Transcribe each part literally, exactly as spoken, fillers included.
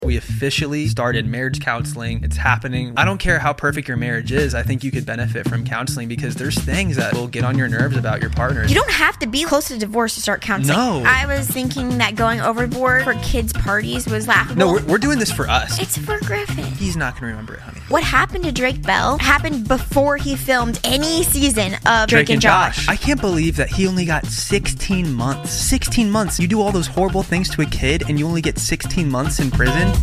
We officially started marriage counseling. It's happening. I don't care how perfect your marriage is. I think you could benefit from counseling because there's things that will get on your nerves about your partner. You don't have to be close to divorce to start counseling. No. I was thinking that going overboard for kids' parties was laughable. No, we're, we're doing this for us. It's for Griffin. He's not going to remember it, honey. What happened to Drake Bell happened before he filmed any season of Drake, Drake and Josh. I can't believe that he only got sixteen months. sixteen months. You do all those horrible things to a kid and you only get sixteen months in prison?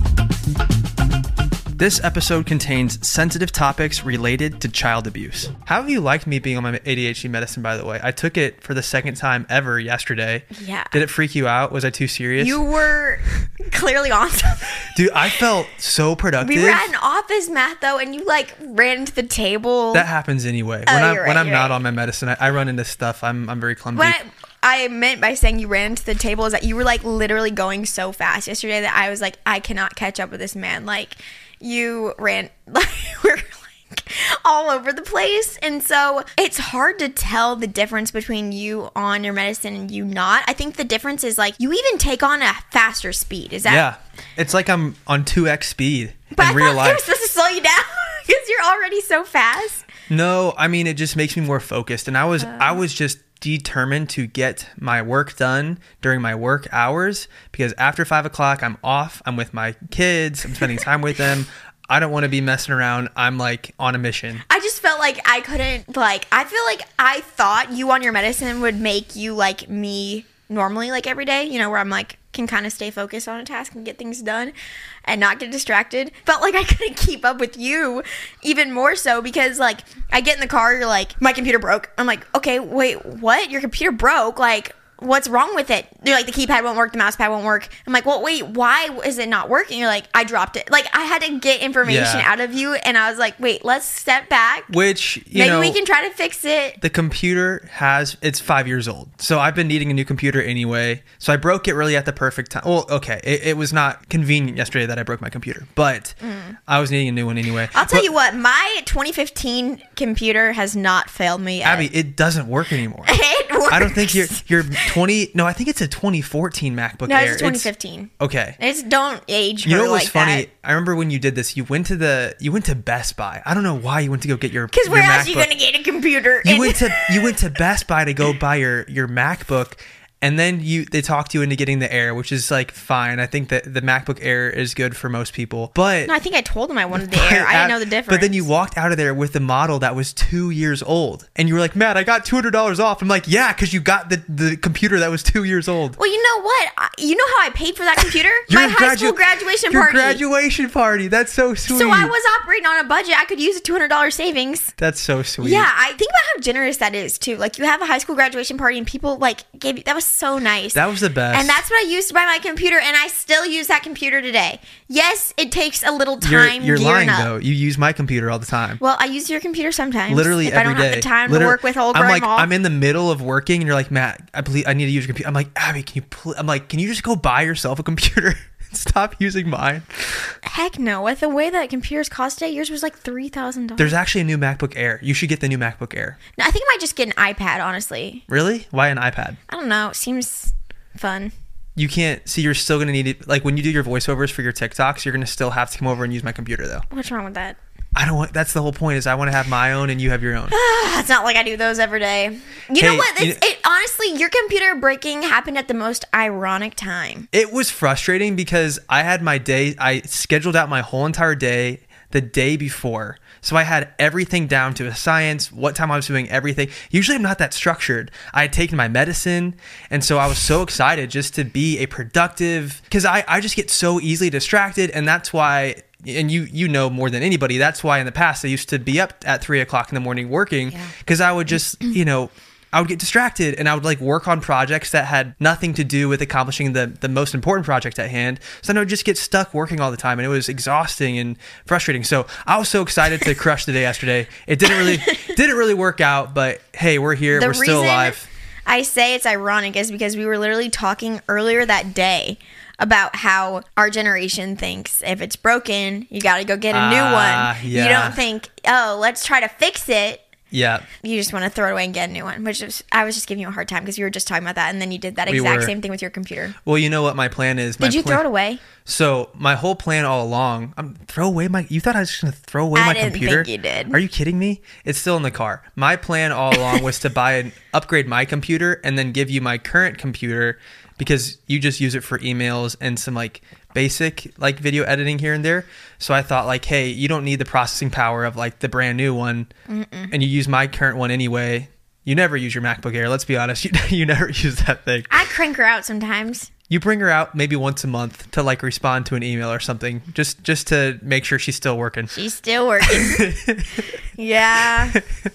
This episode contains sensitive topics related to child abuse. How have you liked me being on my A D H D medicine, by the way? I took it for the second time ever yesterday. Yeah. Did it freak you out? Was I too serious? You were clearly on something. Dude, I felt so productive. We were at an office, Matt, though, and you like ran into the table. That happens anyway. Oh, when I'm, you're right, when I'm you're not right. on my medicine, I, I run into stuff. I'm I'm very clumsy. What I, I meant by saying you ran into the table is that you were like literally going so fast yesterday that I was like, I cannot catch up with this man. Like, you ran, like, we're like all over the place. And so it's hard to tell the difference between you on your medicine and you not. I think the difference is like you even take on a faster speed. Is that? Yeah. It's like I'm on two x speed but in I real thought life. it was supposed to slow you down because you're already so fast. No, I mean, it just makes me more focused. And I was, Uh. I was just determined to get my work done during my work hours because after five o'clock, I'm off. I'm with my kids. I'm spending time with them. I don't want to be messing around. I'm like on a mission. I just felt like I couldn't, like, I feel like I thought you on your medicine would make you like me normally, like every day, you know, where I'm like, can kind of stay focused on a task and get things done and not get distracted. Felt like I couldn't keep up with you even more so because like I get in the car, you're like, my computer broke. I'm like, okay, wait, what? Your computer broke? Like, what's wrong with it? You're like, the keypad won't work, the mouse pad won't work. I'm like, well, wait, why is it not working? You're like, I dropped it. Like, I had to get information Yeah. out of you, and I was like, wait, let's step back. Which, you Maybe know, we can try to fix it. the computer has, it's five years old. So I've been needing a new computer anyway. So I broke it really at the perfect time. Well, okay. It, it was not convenient yesterday that I broke my computer, but mm. I was needing a new one anyway. I'll tell but, you what, my twenty fifteen computer has not failed me yet. Abby, it doesn't work anymore. It works. I don't think your your twenty. No, I think it's a twenty fourteen MacBook No, Air. it's twenty fifteen. Okay. It's don't age her You know what was like funny? that. I remember when you did this. You went to the you went to Best Buy. I don't know why you went to go get your Because your where else are MacBook. you going to get a computer? You And- went to you went to Best Buy to go buy your your MacBook. And then you they talked you into getting the Air, which is like fine. I think that the MacBook Air is good for most people. But No, I think I told them I wanted the Air. I didn't know the difference. But then you walked out of there with the model that was two years old. And you were like, Matt, I got two hundred dollars off. I'm like, yeah, because you got the, the computer that was two years old. Well, you know what? I- You know how I paid for that computer? Your My high gradu- school graduation your party. graduation party. That's so sweet. So I was operating on a budget. I could use a two hundred dollars savings. That's so sweet. Yeah, I think about how generous that is too. Like you have a high school graduation party and people like gave you, that was so nice. That was the best. And that's what I used to buy my computer, and I still use that computer today. Yes, it takes a little You're, time you're lying, gearing up. though. You use my computer all the time. Well, I use your computer sometimes. Literally if every I don't day. have the time Literally- to work with old I'm like, grandma. I'm in the middle of working, and you're like, Matt, I believe I need to use your computer. I'm like, Abby, can you? Pl-? I'm like, can you just go buy yourself a computer? Stop using mine. Heck no. With the way that computers cost today, yours was like three thousand dollars. There's actually a new MacBook Air. You should get the new MacBook Air. No, I think I might just get an iPad, honestly. Really? Why an iPad? I don't know. It seems fun. You can't see. You're still gonna need it. Like when you do your voiceovers for your TikToks, you're gonna still have to come over and use my computer, though. What's wrong with that? I don't want. That's the whole point. Is I want to have my own and you have your own. It's not like I do those every day. You Hey, know what? you- It's, it honestly, your computer breaking happened at the most ironic time. It was frustrating because I had my day. I scheduled out my whole entire day the day before. So I had everything down to a science, what time I was doing everything. Usually I'm not that structured. I had taken my medicine. And so I was so excited just to be a productive, because I, I just get so easily distracted. And that's why, and you you know more than anybody, that's why in the past I used to be up at three o'clock in the morning working because I would just, you know, I would get distracted and I would like work on projects that had nothing to do with accomplishing the, the most important project at hand. So then I would just get stuck working all the time and it was exhausting and frustrating. So I was so excited to crush the day yesterday. It didn't really didn't really work out, but hey, we're here. The we're still reason alive. I say it's ironic is because we were literally talking earlier that day about how our generation thinks if it's broken, you got to go get a new Ah, one. yeah. You don't think, oh, let's try to fix it. Yeah. You just want to throw it away and get a new one, which is, I was just giving you a hard time because you were just talking about that, and then you did that We exact were. same thing with your computer. Well, you know what my plan is. My Did you plan- throw it away? So my whole plan all along, I'm throw away my. You thought I was just gonna throw away I my didn't computer? think you did. Are you kidding me? It's still in the car. My plan all along was to buy and upgrade my computer and then give you my current computer because you just use it for emails and some like basic like video editing here and there. So I thought like, hey, you don't need the processing power of like the brand new one, Mm-mm. and you use my current one anyway. You never use your MacBook Air. Let's be honest. You, you never use that thing. I crank her out sometimes. You bring her out maybe once a month to like respond to an email or something, just just to make sure she's still working. She's still working. Yeah.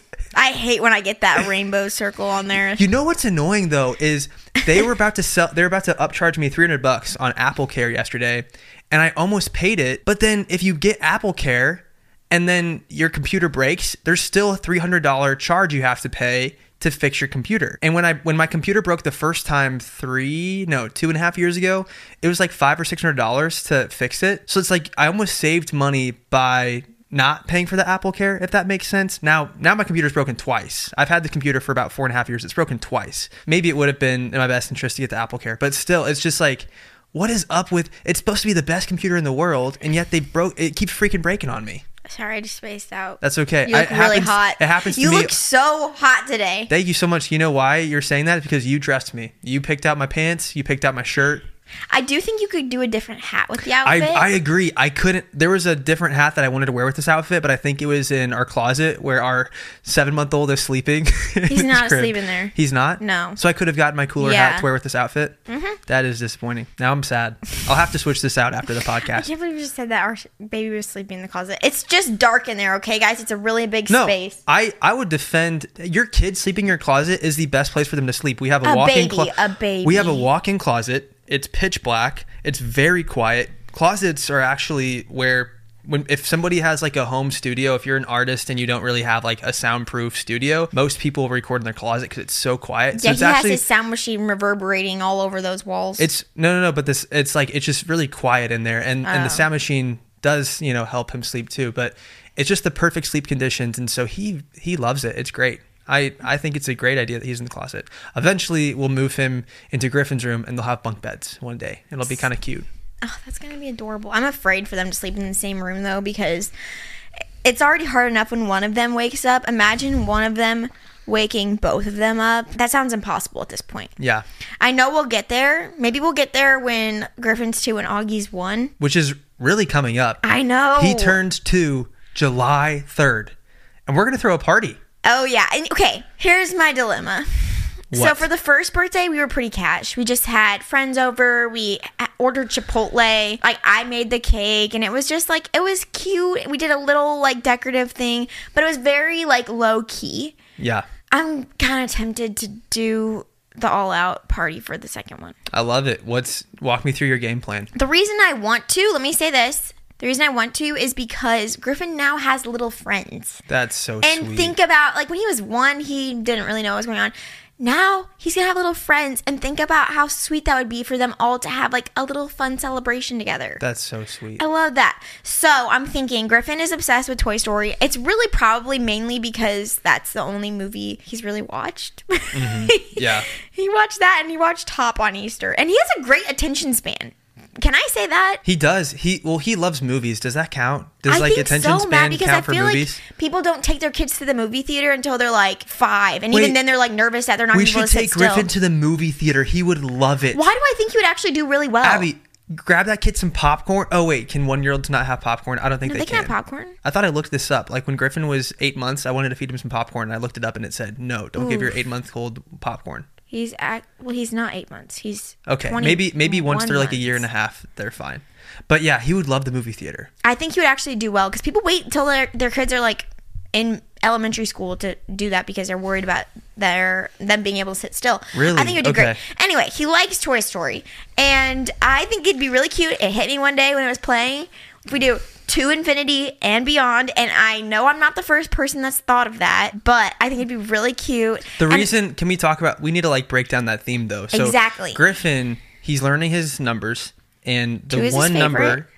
I hate when I get that rainbow circle on there. You know what's annoying though is they were about to sell. They were about to upcharge me three hundred bucks on Apple Care yesterday, and I almost paid it. But then if you get Apple Care and then your computer breaks, there's still a three hundred dollars charge you have to pay to fix your computer. And when I when my computer broke the first time three no two and a half years ago, it was like five or six hundred dollars to fix it. So it's like I almost saved money by not paying for the Apple Care, if that makes sense. Now now my computer's broken twice. I've had the computer for about four and a half years. It's broken twice. Maybe it would have been in my best interest to get the Apple Care, but still, it's just like, what is up with? It's supposed to be the best computer in the world, and yet they broke. It keeps freaking breaking on me. Sorry, I just spaced out. That's okay. You look I- it really happens- hot. It happens to you me. You look so hot today. Thank you so much. You know why you're saying that? It's because you dressed me. You picked out my pants. You picked out my shirt. I do think you could do a different hat with the I, outfit. I agree. I couldn't. There was a different hat that I wanted to wear with this outfit, but I think it was in our closet where our seven month old is sleeping. He's not asleep in there. He's not? No. So I could have gotten my cooler Yeah. hat to wear with this outfit. Mm-hmm. That is disappointing. Now I'm sad. I'll have to switch this out after the I podcast. can't believe you just said that our baby was sleeping in the closet. It's just dark in there, okay, guys? It's a really big No, space. I, I would defend your kid sleeping in your closet is the best place for them to sleep. We have a, A walk-in baby, a baby. We have a walk-in closet. It's pitch black. It's very quiet. Closets are actually where when if somebody has like a home studio, if you're an artist and you don't really have like a soundproof studio, most people record in their closet because it's so quiet. So Yeah, it's he actually has his sound machine reverberating all over those walls. it's no no no, but this it's like it's just really quiet in there, and and the Oh. sound machine does you know help him sleep too. But it's just the perfect sleep conditions, and so he he loves it. It's great. I, I think it's a great idea that he's in the closet. Eventually, we'll move him into Griffin's room, and they'll have bunk beds one day. It'll be kind of cute. Oh, that's gonna be adorable. I'm afraid for them to sleep in the same room though, because it's already hard enough when one of them wakes up. Imagine one of them waking both of them up. That sounds impossible at this point. Yeah, I know we'll get there. Maybe we'll get there when Griffin's two and Augie's one. which is really coming up. I know. He turns two July third, and we're gonna throw a party. Oh yeah. And okay, here's my dilemma. So What? for the first birthday, we were pretty cash. We just had friends over. We ordered Chipotle. Like I made the cake, and it was just like it was cute. We did a little like decorative thing, but it was very like low key. Yeah, I'm kind of tempted to do the all out party for the second one. I love it. What's walk me through your game plan? The reason I want to, let me say this. The reason I want to is because Griffin now has little friends. That's so And sweet. think about, like, when he was one, he didn't really know what was going on. Now he's gonna have little friends, and think about how sweet that would be for them all to have like a little fun celebration together. That's so sweet. I love that. So I'm thinking Griffin is obsessed with Toy Story. It's really probably mainly because that's the only movie he's really watched. Mm-hmm. Yeah. He watched that, and he watched Hop on Easter, and he has a great attention span. Can I say that? He does. He well, he loves movies. Does that count? Does I like think attention so, Matt, span because count I for feel movies? like people don't take their kids to the movie theater until they're like five, and Wait. even then they're like nervous that they're not We going to be able should to take sit still. Griffin to the movie theater. He would love it. Why do I think he would actually do really well? Abby, grab that kid some popcorn. Oh wait, can one-year-olds not have popcorn? I don't think No, they, they can have popcorn. I thought I looked this up. Like when Griffin was eight months, I wanted to feed him some popcorn, and I looked it up, and it said no, don't give your Oof. eight-month-old popcorn. He's at well, he's not eight months. He's Okay, maybe maybe once they're like a year and a half. half, they're fine. But yeah, he would love the movie theater. I think he would actually do well because people wait until their their kids are like in elementary school to do that because they're worried about their them being able to sit still. Really? I think it would do Okay. great. Anyway, he likes Toy Story, and I think it'd be really cute. It hit me one day when I was playing. If we do to infinity and beyond, and I know I'm not the first person that's thought of that, but I think it'd be really cute. The And- reason, can we talk about? We need to like break down that theme though. So Exactly. Griffin, he's learning his numbers, and the Two is his one number, favorite.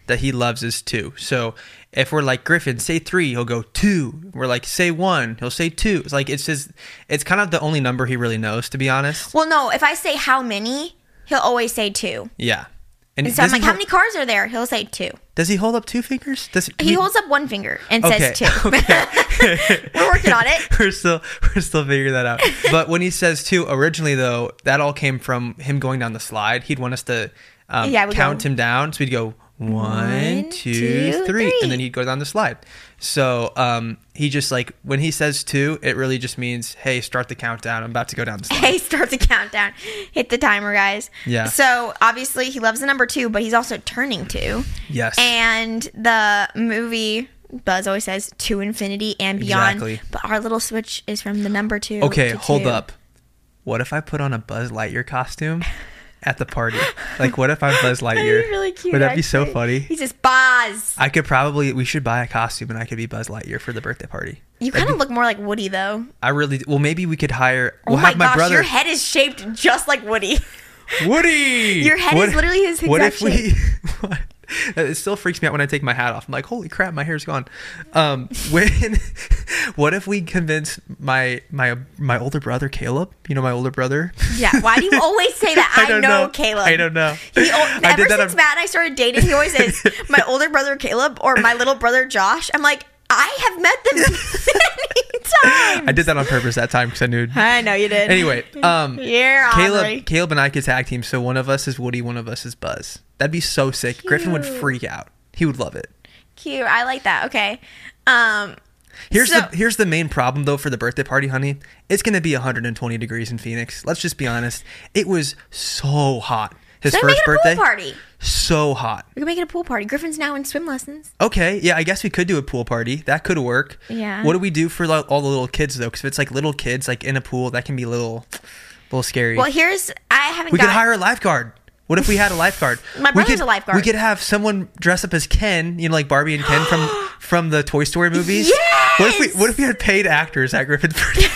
that he loves is two. So if we're like, Griffin, say three, he'll go two. We're like, say one, he'll say two. It's like, it's just, it's kind of the only number he really knows, to be honest. Well, no, if I say how many, he'll always say two. Yeah. And so I'm like, how many cars are there? He'll say two. Does he hold up two fingers? Does he we, holds up one finger and okay, says two. Okay. We're working on it. We're still we're still figuring that out. But when he says two, originally though, that all came from him going down the slide. He'd want us to um, yeah, count go, him down. So we'd go one, one two, two three, three, and then he'd go down the slide. So um, he just like, when he says two, it really just means, hey, start the countdown. I'm about to go down the slide. Hey, start the countdown. Hit the timer, guys. Yeah. So obviously he loves the number two, but he's also turning two. Yes. And the movie, Buzz always says to infinity and beyond. Exactly. But our little switch is from the number two. Okay, to hold two. up. What if I put on a Buzz Lightyear costume at the party? Like, what if I'm Buzz Lightyear? That'd be really cute. Would that actually. be so funny? He's just Buzz. I could probably, we should buy a costume and I could be Buzz Lightyear for the birthday party. You kind of look more like Woody, though. I really, well, maybe we could hire, we'll oh my have my gosh, brother. Your head is shaped just like Woody. Woody! Your head what, is literally his exact What if shape. we, what? It still freaks me out when I take my hat off. I'm like, holy crap, my hair's gone. Um, when, what if we convince my my my older brother Caleb? You know my older brother. Yeah. Why do you always say that? I, I don't know, know Caleb. I don't know. He, I ever did that since on- Matt and I started dating, he always says my older brother Caleb or my little brother Josh. I'm like, I have met them many times. I did that on purpose that time because I knew. I know you did. Anyway, um, yeah, Caleb, Caleb and I could tag team. So one of us is Woody, one of us is Buzz. That'd be so sick. Cute. Griffin would freak out. He would love it. Cute. I like that. Okay. Um, here's so- the here's the main problem though for the birthday party, honey. It's gonna be one hundred twenty degrees in Phoenix. Let's just be honest. It was so hot. His so first make it a birthday. pool party. So hot. We can make it a pool party. Griffin's now in swim lessons. Okay, yeah, I guess we could do a pool party. That could work. Yeah. What do we do for like, all the little kids though? Because if it's like little kids like in a pool, that can be a little, little scary. Well, here's I haven't. We got, could hire a lifeguard. What if we had a lifeguard? My we brother's could, a lifeguard. We could have someone dress up as Ken, you know, like Barbie and Ken from from the Toy Story movies. Yes! What if we What if we had paid actors at Griffin's birthday?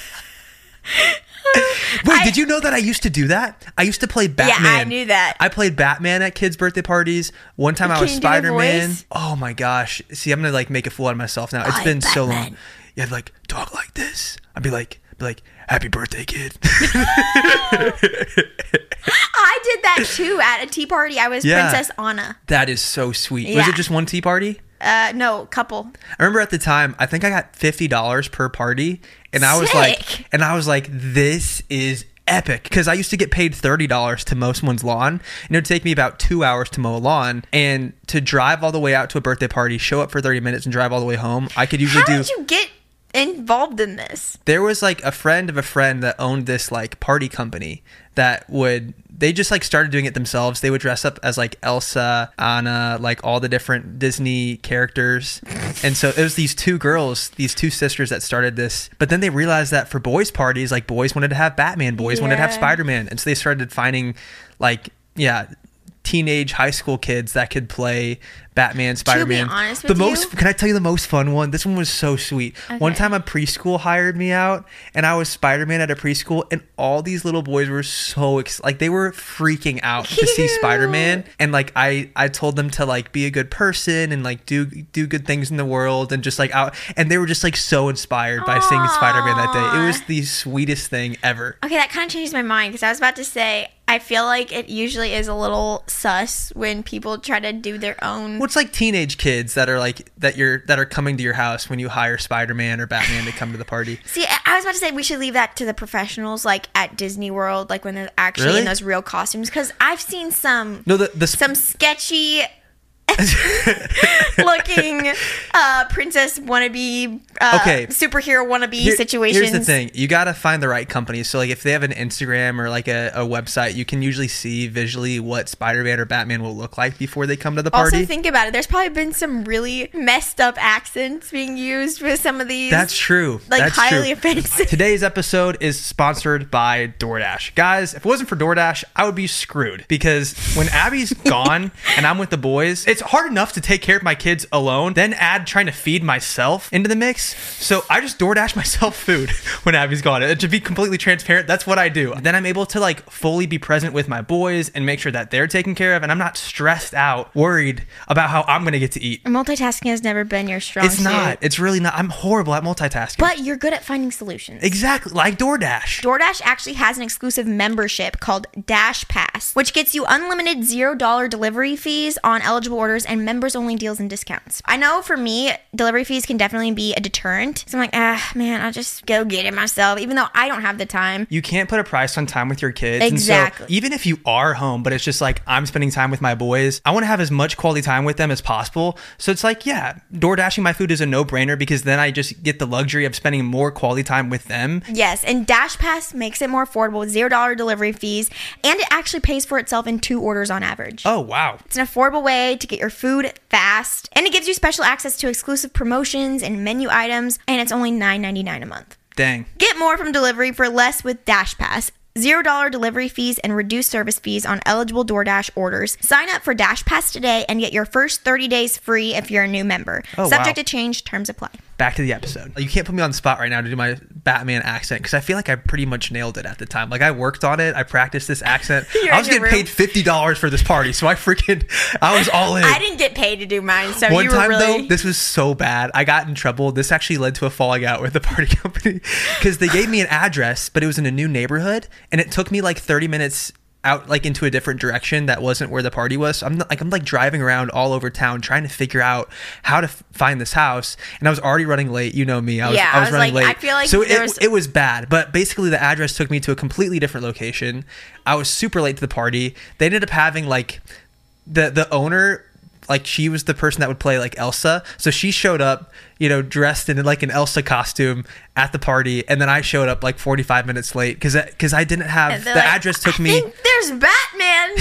Wait, I, did you know that I used to do that? I used to play Batman. Yeah, I knew that. I played Batman at kids' birthday parties. One time Can I was you do the Spider-Man. voice? Oh my gosh. See, I'm gonna like make a fool out of myself now. It's I'm been so Batman. long. Yeah, I'd like talk like this. I'd be like, be like, happy birthday, kid. I did that too at a tea party. I was Yeah. Princess Anna. That is so sweet. Was Yeah. it just one tea party? Uh, no, couple. I remember at the time, I think I got fifty dollars per party, and I was like, Sick. and I was like, this is epic, because I used to get paid thirty dollars to mow someone's lawn, and it would take me about two hours to mow a lawn, and to drive all the way out to a birthday party, show up for thirty minutes, and drive all the way home. I could usually How do. did you get involved in this? There was like a friend of a friend that owned this like party company that would. They just like started doing it themselves. They would dress up as like Elsa, Anna, like all the different Disney characters. And so it was these two girls, these two sisters that started this. But then they realized that for boys' parties, like boys wanted to have Batman, boys wanted to have Yeah. Spider-Man. And so they started finding like, yeah, teenage high school kids that could play Batman, Spider-Man. honest the with most you- can I tell you the most fun one? This one was so sweet. One Okay. time a preschool hired me out, and I was Spider-Man at a preschool, and all these little boys were so ex- like they were freaking out to see Cute. Spider-Man. And like I I told them to like be a good person and like do do good things in the world, and just like out, and they were just like so inspired by seeing Spider-Man that day. It was the sweetest thing ever. Okay, that kind of changed my mind because I was about to say I feel like it usually is a little sus when people try to do their own. Well, it's like teenage kids that are like that you're that are coming to your house when you hire Spider-Man or Batman to come to the party. See, I I was about to say we should leave that to the professionals, like at Disney World, like when they're actually Really? in those real costumes. Because I've seen some No, the the sp- some sketchy looking uh, princess wannabe, uh, Okay. superhero wannabe Here- situations. Here's the thing. You got to find the right company. So, like, if they have an Instagram or, like, a, a website, you can usually see visually what Spider-Man or Batman will look like before they come to the party. Also, think about it. There's probably been some really messed up accents being used with some of these. That's true. Like, That's highly true. offensive. Today's episode is sponsored by DoorDash. Guys, if it wasn't for DoorDash, I would be screwed. Because when Abby's gone and I'm with the boys, it's it's hard enough to take care of my kids alone, then add trying to feed myself into the mix. So I just DoorDash myself food when Abby's gone. And to be completely transparent, that's what I do. Then I'm able to like fully be present with my boys and make sure that they're taken care of, and I'm not stressed out, worried about how I'm going to get to eat. Multitasking has never been your strong It's suit. not. It's really not. I'm horrible at multitasking. But you're good at finding solutions. Exactly. Like DoorDash. DoorDash actually has an exclusive membership called Dash Pass, which gets you unlimited zero dollar delivery fees on eligible orders and members-only deals and discounts. I know for me, delivery fees can definitely be a deterrent. So I'm like, ah, man, I'll just go get it myself, even though I don't have the time. You can't put a price on time with your kids. Exactly. And so even if you are home, but it's just like I'm spending time with my boys, I want to have as much quality time with them as possible. So it's like, yeah, DoorDashing my food is a no-brainer because then I just get the luxury of spending more quality time with them. Yes, and Dash Pass makes it more affordable with zero dollar delivery fees, and it actually pays for itself in two orders on average. Oh, wow. It's an affordable way to get your food fast, and it gives you special access to exclusive promotions and menu items, and it's only nine ninety-nine a month. Dang. Get more from delivery for less with Dash Pass. zero dollar delivery fees and reduced service fees on eligible DoorDash orders. Sign up for Dash Pass today and get your first thirty days free if you're a new member. Oh, Subject wow. to change. Terms apply. Back to the episode. You can't put me on the spot right now to do my Batman accent because I feel like I pretty much nailed it at the time. Like I worked on it. I practiced this accent. You're I was in your getting room. paid fifty dollars for this party. So I freaking, I was all in. I didn't get paid to do mine, so One you were time really... though, this was so bad. I got in trouble. This actually led to a falling out with the party company because they gave me an address, but it was in a new neighborhood, and it took me like thirty minutes out like into a different direction that wasn't where the party was. So I'm not, like I'm like driving around all over town trying to figure out how to f- find this house, and I was already running late. You know me. I was, Yeah, I was, I was running like, late. I feel like so there it was- it was bad. But basically, the address took me to a completely different location. I was super late to the party. They ended up having like the the owner. Like she was the person that would play like Elsa. So she showed up, you know, dressed in like an Elsa costume at the party. And then I showed up like forty-five minutes late because because I didn't have, the like, address took I me. think there's Batman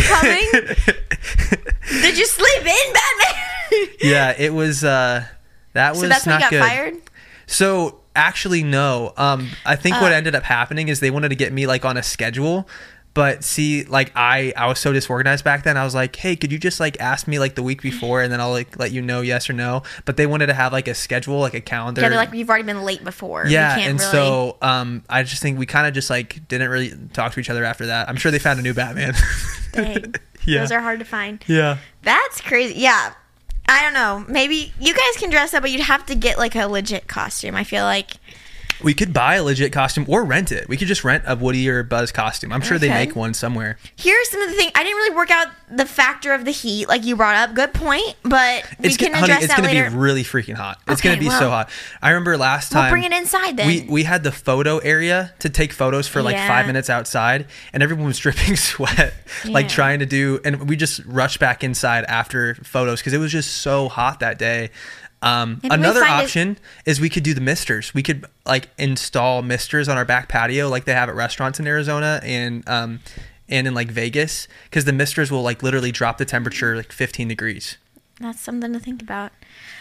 coming. Did you sleep in, Batman? Yeah, it was, uh, that was So that's when not you got good. fired? So actually, no. Um, I think Uh. what ended up happening is they wanted to get me like on a schedule. But see, like I, I was so disorganized back then. I was like, hey, could you just like ask me like the week before and then I'll like let you know yes or no. But they wanted to have like a schedule, like a calendar. Yeah, they're like, you've already been late before. Yeah, We can't and really... so um, I just think we kind of just like didn't really talk to each other after that. I'm sure they found a new Batman. Dang. Yeah. Those are hard to find. Yeah. That's crazy. Yeah. I don't know. Maybe you guys can dress up, but you'd have to get like a legit costume. I feel like... We could buy a legit costume or rent it. We could just rent a Woody or Buzz costume. I'm sure they Okay. make one somewhere. Here's some of the things. I didn't really work out the factor of the heat like you brought up. Good point. But we It's can gonna, address honey, it's that gonna later. be really freaking hot. It's Okay, gonna be well- so hot. I remember last time We'll bring it inside then. we we had the photo area to take photos for like Yeah. five minutes outside, and everyone was dripping sweat, like Yeah. trying to do. And we just rushed back inside after photos because it was just so hot that day. Um, Maybe we another find it- option is we could do the misters. We could like install misters on our back patio, like they have at restaurants in Arizona and um, and in like Vegas, because the misters will like literally drop the temperature like fifteen degrees. That's something to think about.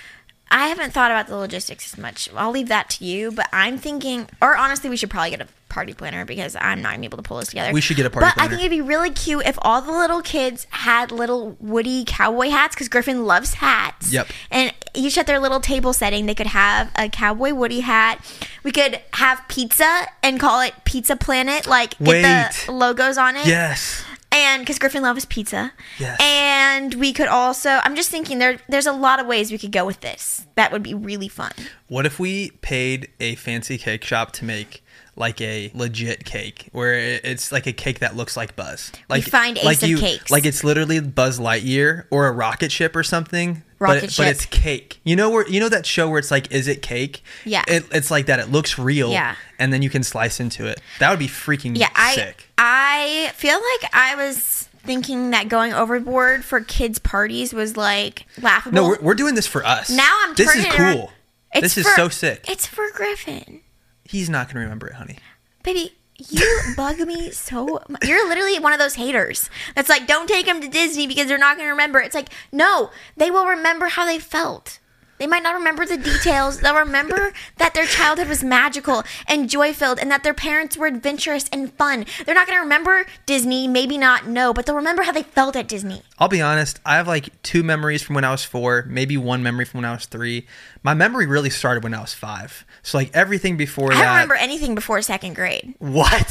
I haven't thought about the logistics as much. I'll leave that to you. But I'm thinking, or honestly, we should probably get a party planner because I'm not gonna be able to pull this together. We should get a party but planner. I think it'd be really cute if all the little kids had little Woody cowboy hats because Griffin loves hats. Yep. And each at their little table setting, they could have a cowboy Woody hat. We could have pizza and call it Pizza Planet. Like get Wait. the logos on it. Yes. And because Griffin loves pizza. Yes. And we could also, I'm just thinking there, there's a lot of ways we could go with this. That would be really fun. What if we paid a fancy cake shop to make like a legit cake where it- it's like a cake that looks like Buzz? Like find Ace like of you, Cakes. like it's literally Buzz Lightyear or a rocket ship or something. Rocket but, ship. but it's cake. You know where you know that show where it's like, is it cake? Yeah. It, it's like that. It looks real. Yeah. And then you can slice into it. That would be freaking Yeah, I sick. I feel like I was thinking that going overboard for kids' parties was like laughable. No, we're, we're doing this for us. now I'm This turning is it cool. around. It's This is for- so sick. It's for Griffin. He's not gonna remember it, honey. Baby, you bug me so much. You're literally one of those haters that's like, don't take them to Disney because they're not going to remember. It's like, no, they will remember how they felt. They might not remember the details. They'll remember that their childhood was magical and joy-filled and that their parents were adventurous and fun. They're not going to remember Disney, maybe not, no, but they'll remember how they felt at Disney. I'll be honest, I have like two memories from when I was four, maybe one memory from when I was three. My memory really started when I was five. So like everything before I that. don't remember anything before second grade. What?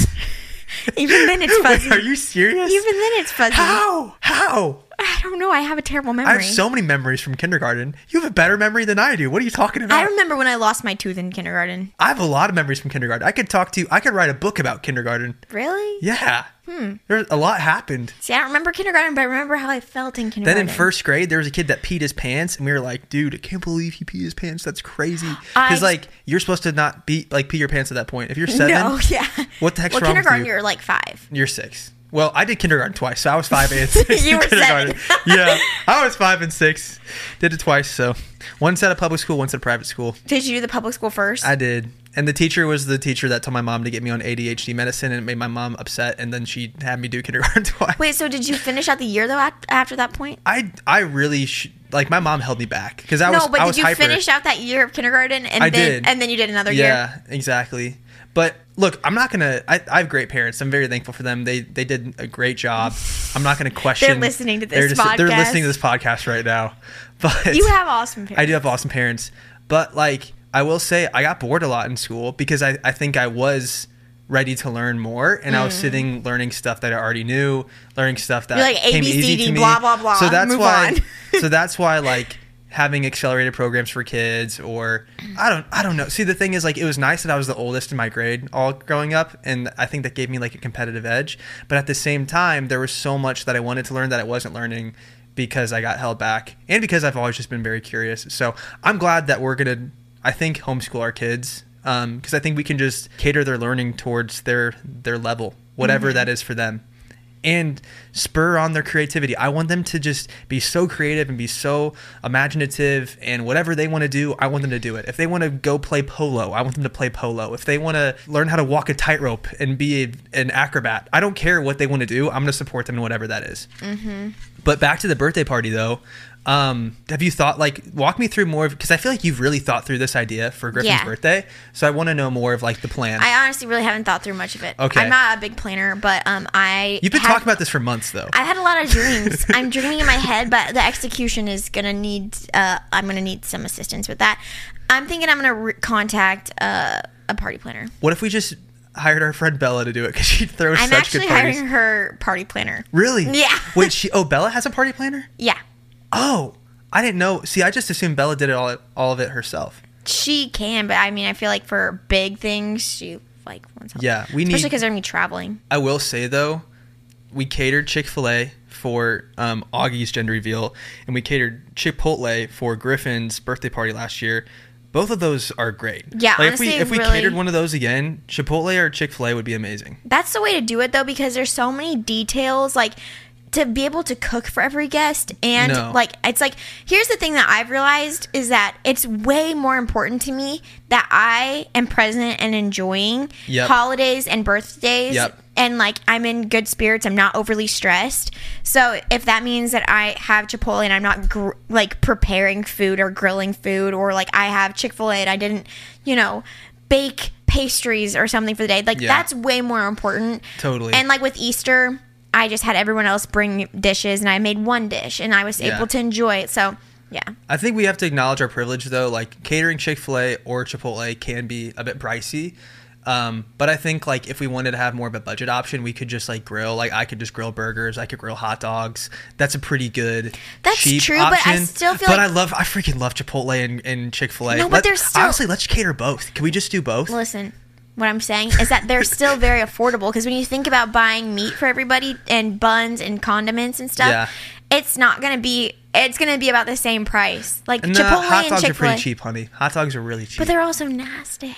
Even then it's fuzzy. Wait, are you serious? Even then it's fuzzy. How? How? I don't know. I have a terrible memory. I have so many memories from kindergarten. You have a better memory than I do. What are you talking about? I remember when I lost my tooth in kindergarten. I have a lot of memories from kindergarten. I could talk to you. I could write a book about kindergarten. Really? Yeah. Hmm. There's a lot happened. See, I don't remember kindergarten, but I remember how I felt in kindergarten. Then in first grade, there was a kid that peed his pants, and we were like, "Dude, I can't believe he peed his pants. That's crazy." I- Because like you're supposed to not be like pee your pants at that point. If you're seven, No, yeah. what the heck's well, wrong with kindergarten, you? you're like five. You're six. Well, I did kindergarten twice, so I was five and six. You in were kindergarten. seven. Yeah, I was five and six. Did it twice. So once at a public school, once at a private school. Did you do the public school first? I did. And the teacher was the teacher that told my mom to get me on A D H D medicine, and it made my mom upset. And then she had me do kindergarten twice. Wait, so did you finish out the year though? At, after that point? I I really sh- like my mom held me back because I no, was but I did was you hyper. finish out that year of kindergarten and I then did. and then you did another year? Yeah, exactly. But look, I'm not gonna. I, I have great parents. I'm very thankful for them. They they did a great job. I'm not gonna question. They're listening to this they're just- They're podcast. listening to this podcast right now. But You have awesome parents. I do have awesome parents. But like I will say, I got bored a lot in school because I I think I was ready to learn more, and mm. I was sitting learning stuff that I already knew, learning stuff that You're like came A B C easy D to me. blah blah blah. So that's Move why. on. So that's why like. Having accelerated programs for kids, or I don't I don't know. See, the thing is, like, it was nice that I was the oldest in my grade all growing up, and I think that gave me like a competitive edge. But at the same time, there was so much that I wanted to learn that I wasn't learning because I got held back, and because I've always just been very curious. So I'm glad that we're gonna, I think, homeschool our kids, because um, I think we can just cater their learning towards their their level, whatever mm-hmm. that is for them. And spur on their creativity. I want them to just be so creative and be so imaginative, and whatever they want to do, I want them to do it. If they want to go play polo, I want them to play polo. If they want to learn how to walk a tightrope and be a, an acrobat, I don't care what they want to do. I'm going to support them in whatever that is. Mm-hmm. But back to the birthday party, though. Um, have you thought, like, walk me through more of, because I feel like you've really thought through this idea for Griffin's yeah. birthday. So I want to know more of, like, the plan. I honestly really haven't thought through much of it. Okay. I'm not a big planner, but um, I. You've been have, talking about this for months, though. I had a lot of dreams. I'm dreaming in my head, but the execution is gonna need. Uh, I'm gonna need some assistance with that. I'm thinking I'm gonna re- contact uh, a party planner. What if we just hired our friend Bella to do it, because she throws I'm such good actually parties? hiring her party planner. Really? Yeah. Wait, she? Oh, Bella has a party planner? Yeah. Oh, I didn't know. See, I just assumed Bella did it all all of it herself. She can, but I mean, I feel like for big things, she like wants help. Yeah, we need. Especially because they're gonna be traveling. I will say though, we catered Chick-fil-A for um, Augie's gender reveal, and we catered Chipotle for Griffin's birthday party last year. Both of those are great. Yeah, like honestly, if we if we really, catered one of those again, Chipotle or Chick-fil-A would be amazing. That's the way to do it though, because there's so many details, like to be able to cook for every guest, and no. like it's like here's the thing that I've realized is that it's way more important to me that I am present and enjoying yep. holidays and birthdays. Yep. And like I'm in good spirits, I'm not overly stressed. So if that means that I have Chipotle and I'm not gr- like preparing food or grilling food, or like I have Chick-fil-A and I didn't, you know, bake pastries or something for the day, like yeah. that's way more important. Totally. And like with Easter, I just had everyone else bring dishes and I made one dish and I was yeah. able to enjoy it. So yeah. I think we have to acknowledge our privilege though. Like catering Chick-fil-A or Chipotle can be a bit pricey. Um, but I think like if we wanted to have more of a budget option, we could just like grill. Like I could just grill burgers. I could grill hot dogs. That's a pretty good That's cheap true, option. but I still feel But like... I love, I freaking love Chipotle and, and Chick-fil-A. No, but Let, they're still... honestly, let's cater both. Can we just do both? Listen, what I'm saying is that they're still very affordable, because when you think about buying meat for everybody and buns and condiments and stuff, Yeah. it's not going to be... It's going to be about the same price. Like No, Chipotle hot and dogs are Chick-fil-A. pretty cheap, honey. Hot dogs are really cheap. But they're also nasty.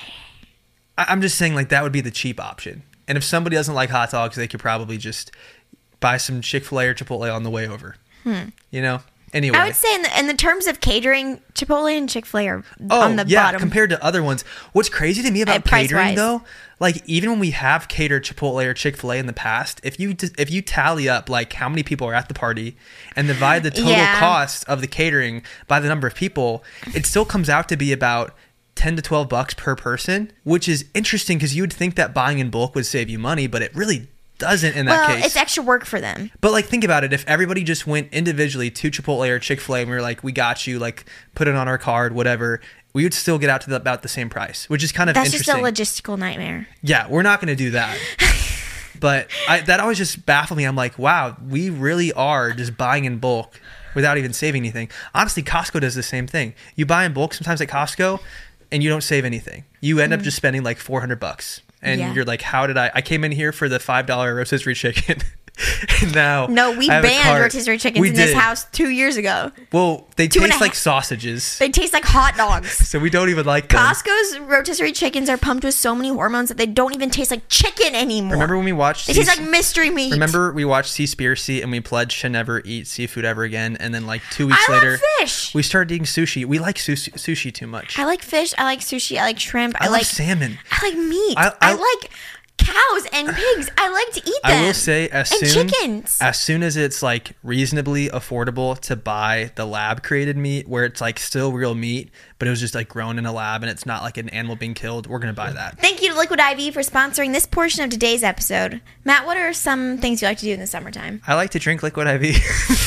I- I'm just saying, like, that would be the cheap option. And if somebody doesn't like hot dogs, they could probably just buy some Chick-fil-A or Chipotle on the way over. Hmm. You know? Anyway, I would say in the, in the terms of catering, Chipotle and Chick-fil-A are oh, on the yeah, bottom. compared to other ones. What's crazy to me about Uh, price-wise. catering though, like even when we have catered Chipotle or Chick-fil-A in the past, if you d- if you tally up like how many people are at the party and divide the total Yeah. cost of the catering by the number of people, it still comes out to be about ten to twelve bucks per person, which is interesting because you would think that buying in bulk would save you money, but it really doesn't in that well, case. it's extra work for them. But like, think about it. If everybody just went individually to Chipotle or Chick-fil-A and we were like, we got you, like put it on our card, whatever, we would still get out to the, about the same price, which is kind of That's just a interesting. logistical nightmare. Yeah, we're not going to do that. But I, that always just baffled me. I'm like, wow, we really are just buying in bulk without even saving anything. Honestly, Costco does the same thing. You buy in bulk sometimes at Costco and you don't save anything. You end mm. up just spending like four hundred bucks. And yeah. you're like, how did I? I came in here for the five dollar rotisserie chicken. And now no, we banned rotisserie chickens we in did. this house two years ago. Well, they two taste like sausages. They taste like hot dogs. So we don't even like them. Costco's rotisserie chickens are pumped with so many hormones that they don't even taste like chicken anymore. Remember when we watched? They taste like mystery meat. Remember we watched Seaspiracy and we pledged to never eat seafood ever again. And then like two weeks I later, love fish. we started eating sushi. We like sushi, sushi too much. I like fish. I like sushi. I like shrimp. I, I love like salmon. I like meat. I, I, I like cows and pigs. I like to eat them. I will say as and soon chickens. as soon as it's like reasonably affordable to buy the lab created meat where it's like still real meat, but it was just like grown in a lab and it's not like an animal being killed, we're gonna buy that. Thank you to Liquid I V for sponsoring this portion of today's episode. Matt, what are some things you like to do in the summertime? I like to drink Liquid I V.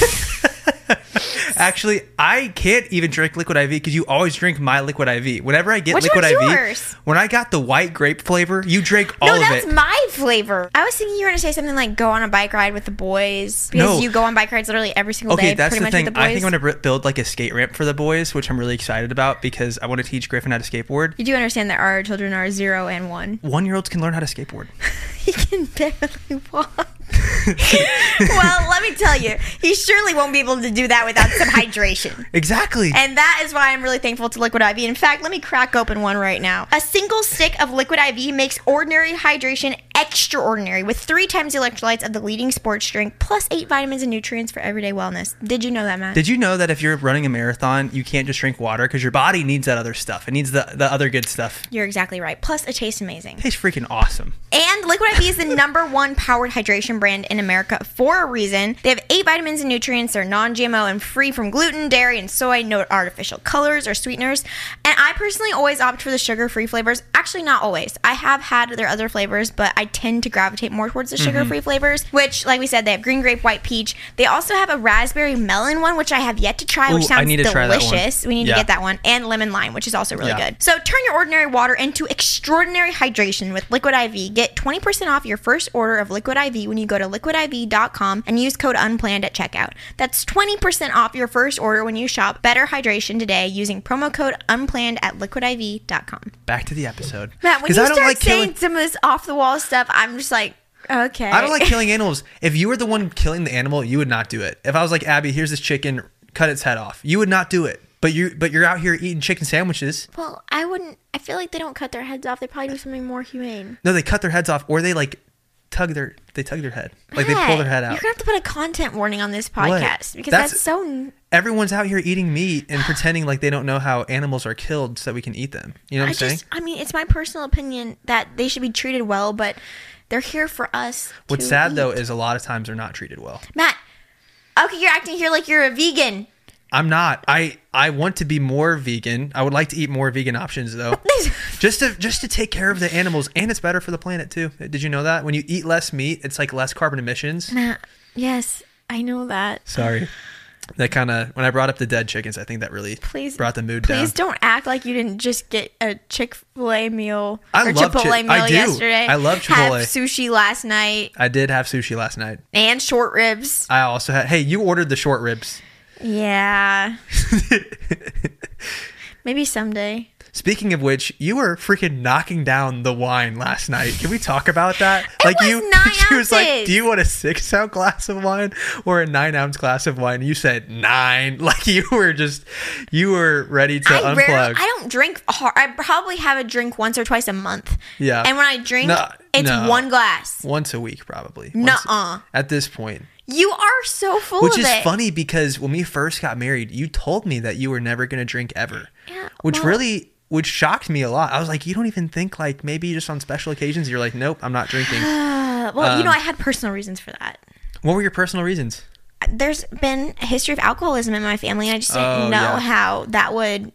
Actually, I can't even drink Liquid I V because you always drink my Liquid I V. Whenever I get Which Liquid one's I V, yours? when I got the white grape flavor, you drink all no, of that's it. my flavor. I was thinking you were going to say something like go on a bike ride with the boys. Because No. you go on bike rides literally every single Okay, day. that's pretty the much thing. with the boys. I think I'm going to build like a skate ramp for the boys, which I'm really excited about because I want to teach Griffin how to skateboard. You do understand that our children are zero and one. One-year-olds can learn how to skateboard. He can barely walk. Well, let me tell you, he surely won't be able to do that without some hydration. Exactly. And that is why I'm really thankful to Liquid I V. In fact, let me crack open one right now. A single stick of Liquid I V makes ordinary hydration extraordinary with three times the electrolytes of the leading sports drink, plus eight vitamins and nutrients for everyday wellness. Did you know that, Matt? Did you know that if you're running a marathon, you can't just drink water because your body needs that other stuff. It needs the, the other good stuff. You're exactly right. Plus, it tastes amazing. It tastes freaking awesome. And Liquid I V is the number one powered hydration brand in America for a reason. They have eight vitamins and nutrients. They're non-G M O and free from gluten, dairy, and soy. No artificial colors or sweeteners. And I personally always opt for the sugar-free flavors. Actually, not always. I have had their other flavors, but I tend to gravitate more towards the sugar-free mm-hmm. flavors, which, like we said, they have green grape, white peach. They also have a raspberry melon one, which I have yet to try, Ooh, which sounds I need to delicious. try that one. We need yeah. to get that one. And lemon lime, which is also really yeah. good. So turn your ordinary water into extraordinary hydration with Liquid I V. Get twenty percent off your first order of Liquid I V when you go to liquid I V dot com and use code UNPLANNED at checkout. That's twenty percent off your first order when you shop Better Hydration today using promo code UNPLANNED at liquid I V dot com. Back to the episode. Matt, when you I start don't like saying killing- some of this off-the-wall stuff, I'm just like, okay. I don't like killing animals. If you were the one killing the animal, you would not do it. If I was like, Abby, here's this chicken, cut its head off, you would not do it. But you, but you're out here eating chicken sandwiches. Well, I wouldn't. I feel like they don't cut their heads off. They probably do something more humane. No, they cut their heads off, or they like tug their, they tug their head, like they pull their head out. You're gonna have to put a content warning on this podcast what? because that's, that's so. Everyone's out here eating meat and pretending like they don't know how animals are killed so that we can eat them. You know what I I'm saying? just, I mean, it's my personal opinion that they should be treated well, but they're here for us. What's to sad eat. though is a lot of times they're not treated well. Matt, okay, you're acting here like you're a vegan. I'm not. I, I want to be more vegan. I would like to eat more vegan options though. just to just to take care of the animals, and it's better for the planet too. Did you know that? When you eat less meat, it's like less carbon emissions. Matt, yes, I know that. Sorry. That kind of, when I brought up the dead chickens, I think that really please, brought the mood please down. Please don't act like you didn't just get a Chick-fil-A meal I or love Chipotle Chi- meal I do. yesterday. I love Chipotle. Have sushi last night. I did have sushi last night. And short ribs. I also had, hey, you ordered the short ribs. Yeah. Maybe someday. Speaking of which, you were freaking knocking down the wine last night. Can we talk about that? It like was you, nine she was like, ounces. "Do you want a six ounce glass of wine or a nine ounce glass of wine?" You said nine. Like you were just, you were ready to I unplug. rarely, I don't drink hard. I probably have a drink once or twice a month. Yeah. And when I drink, No, it's no. one glass. Once a week, probably. Once- Nuh-uh. At this point. You are so full Which of is it. funny because when we first got married, you told me that you were never going to drink ever. Yeah, which well- really, which shocked me a lot. I was like, you don't even think like maybe just on special occasions, you're like, nope, I'm not drinking. Uh, well, you know, Um, I had personal reasons for that. What were your personal reasons? There's been a history of alcoholism in my family, and I just didn't Oh, know yeah. how that would,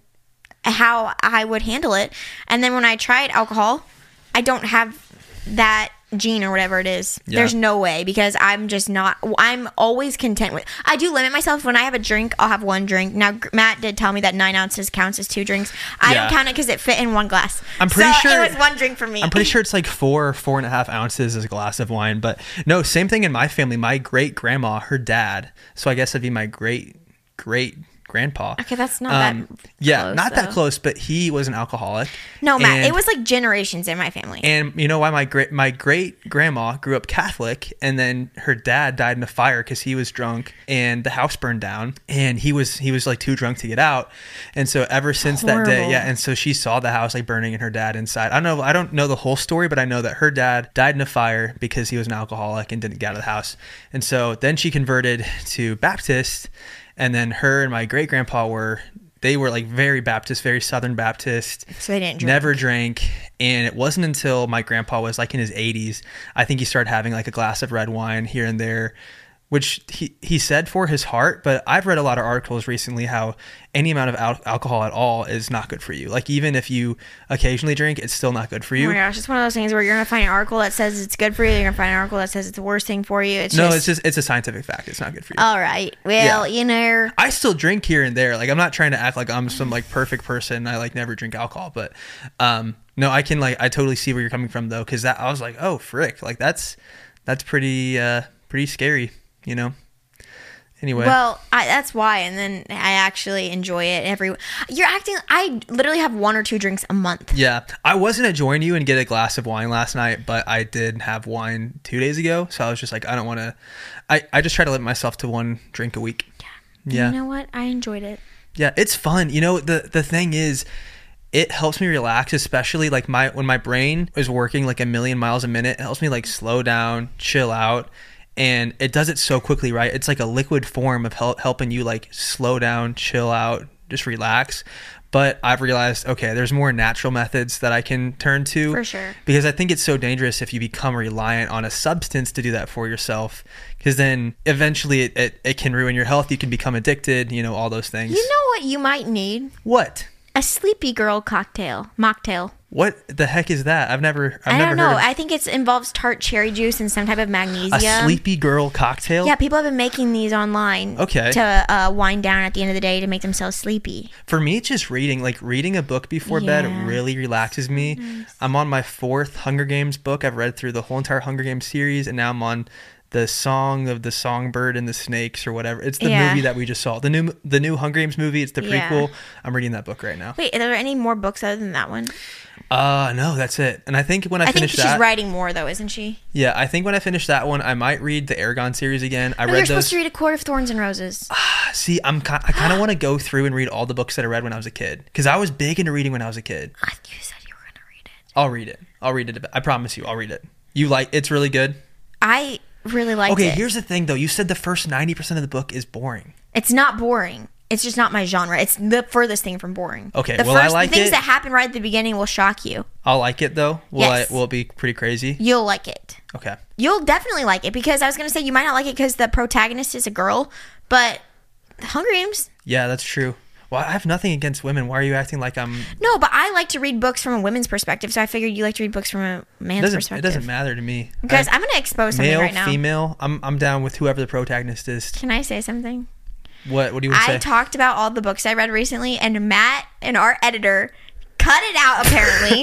how I would handle it. And then when I tried alcohol, I don't have that gene or whatever it is. Yeah. There's no way, because I'm just not, I'm always content with, I do limit myself. When I have a drink, I'll have one drink. Now, G- Matt did tell me that nine ounces counts as two drinks. I Yeah. don't count it because it fit in one glass. I'm pretty so sure- it was one drink for me. I'm pretty sure it's like four or four and a half ounces is a glass of wine. But no, same thing in my family. My great grandma, her dad, so I guess it'd be my great great grandpa. Okay, that's not Um, that yeah, close, not that though. close, but he was an alcoholic. No, Matt, And- it was like generations in my family. And you know why my great my great grandma grew up Catholic, and then her dad died in a fire because he was drunk, and the house burned down, and he was he was like too drunk to get out, and so ever since that day, Horrible. yeah, and so she saw the house like burning and her dad inside. I don't know I don't know the whole story, but I know that her dad died in a fire because he was an alcoholic and didn't get out of the house, and so then she converted to Baptist, and then her and my great grandpa were. They were like very Baptist, very Southern Baptist. So they didn't drink. Never drank. And it wasn't until my grandpa was like in his eighties, I think he started having like a glass of red wine here and there, which he, he said for his heart. But I've read a lot of articles recently how any amount of al- alcohol at all is not good for you. Like even if you occasionally drink, it's still not good for Oh you. my gosh, it's one of those things where you're gonna find an article that says it's good for you. You're gonna find an article that says it's the worst thing for you. It's no, just, it's just, it's a scientific fact. It's not good for you. all right. Well, Yeah. you know, I still drink here and there. Like I'm not trying to act like I'm some like perfect person. I like never drink alcohol, but um, no, I can like I totally see where you're coming from though, because that I was like, oh frick, like that's that's pretty uh pretty scary, you know. Anyway, well, I, that's why. And then I actually enjoy it every. You're acting. I literally have one or two drinks a month. yeah, I wasn't to join you and get a glass of wine last night, but I did have wine two days ago, so I was just like, I don't want to. I I just try to limit myself to one drink a week. Yeah. You know what? I enjoyed it. Yeah, it's fun. You know, the the thing is, it helps me relax, especially like my when my brain is working like a million miles a minute. It helps me like slow down, chill out, and it does it so quickly, right? It's like a liquid form of help, helping you like slow down, chill out, just relax. But I've realized, okay, there's more natural methods that I can turn to. For sure. Because I think it's so dangerous if you become reliant on a substance to do that for yourself. Because then eventually it, it, it can ruin your health. You can become addicted, you know, all those things. You know what you might need? What? A Sleepy Girl cocktail, mocktail. What the heck is that? I've never I've I never don't know. heard of I think it involves tart cherry juice and some type of magnesium. a sleepy girl cocktail. Yeah, people have been making these online. Okay. To uh, wind down at the end of the day to make themselves sleepy. For me, it's just reading. Like reading a book before Yeah. bed really relaxes me. I'm on my fourth Hunger Games book. I've read through the whole entire Hunger Games series, and now I'm on the Song of the Songbird and the Snakes or whatever. It's the Yeah. movie that we just saw. The new the new Hunger Games movie. It's the Yeah. prequel. I'm reading that book right now. Wait, are there any more books other than that one? Uh no, that's it. And I think when I, I think finish she's that, writing more though, isn't she? yeah, I think when I finish that one, I might read the Aragon series again. I No, read you're those. supposed to read A Court of Thorns and Roses. See, I'm ki- I kind of want to go through and read all the books that I read when I was a kid, because I was big into reading when I was a kid. I thought you said you were gonna read it. I'll read it. I'll read it. I promise you, I'll read it. You like it's really good. I really liked Okay, it. here's the thing though. You said the first ninety percent of the book is boring. It's not boring. It's just not my genre. It's the furthest thing from boring. Okay, the well, I first, like the things it. that happen right at the beginning will shock you. I'll like it though. Will Yes. I? Will it be pretty crazy? You'll like it. Okay. You'll definitely like it, because I was gonna say you might not like it because the protagonist is a girl, but Hunger Games. Yeah, that's true. Well, I have nothing against women. Why are you acting like I'm? No, but I like to read books from a women's perspective, so I figured you like to read books from a It man's doesn't. It perspective. doesn't matter to me. Guys, I- I'm gonna expose something male, right now. female. I'm I'm down with whoever the protagonist is. Can I say something? What What do you want to I say? talked about all the books I read recently, and Matt and our editor cut it out apparently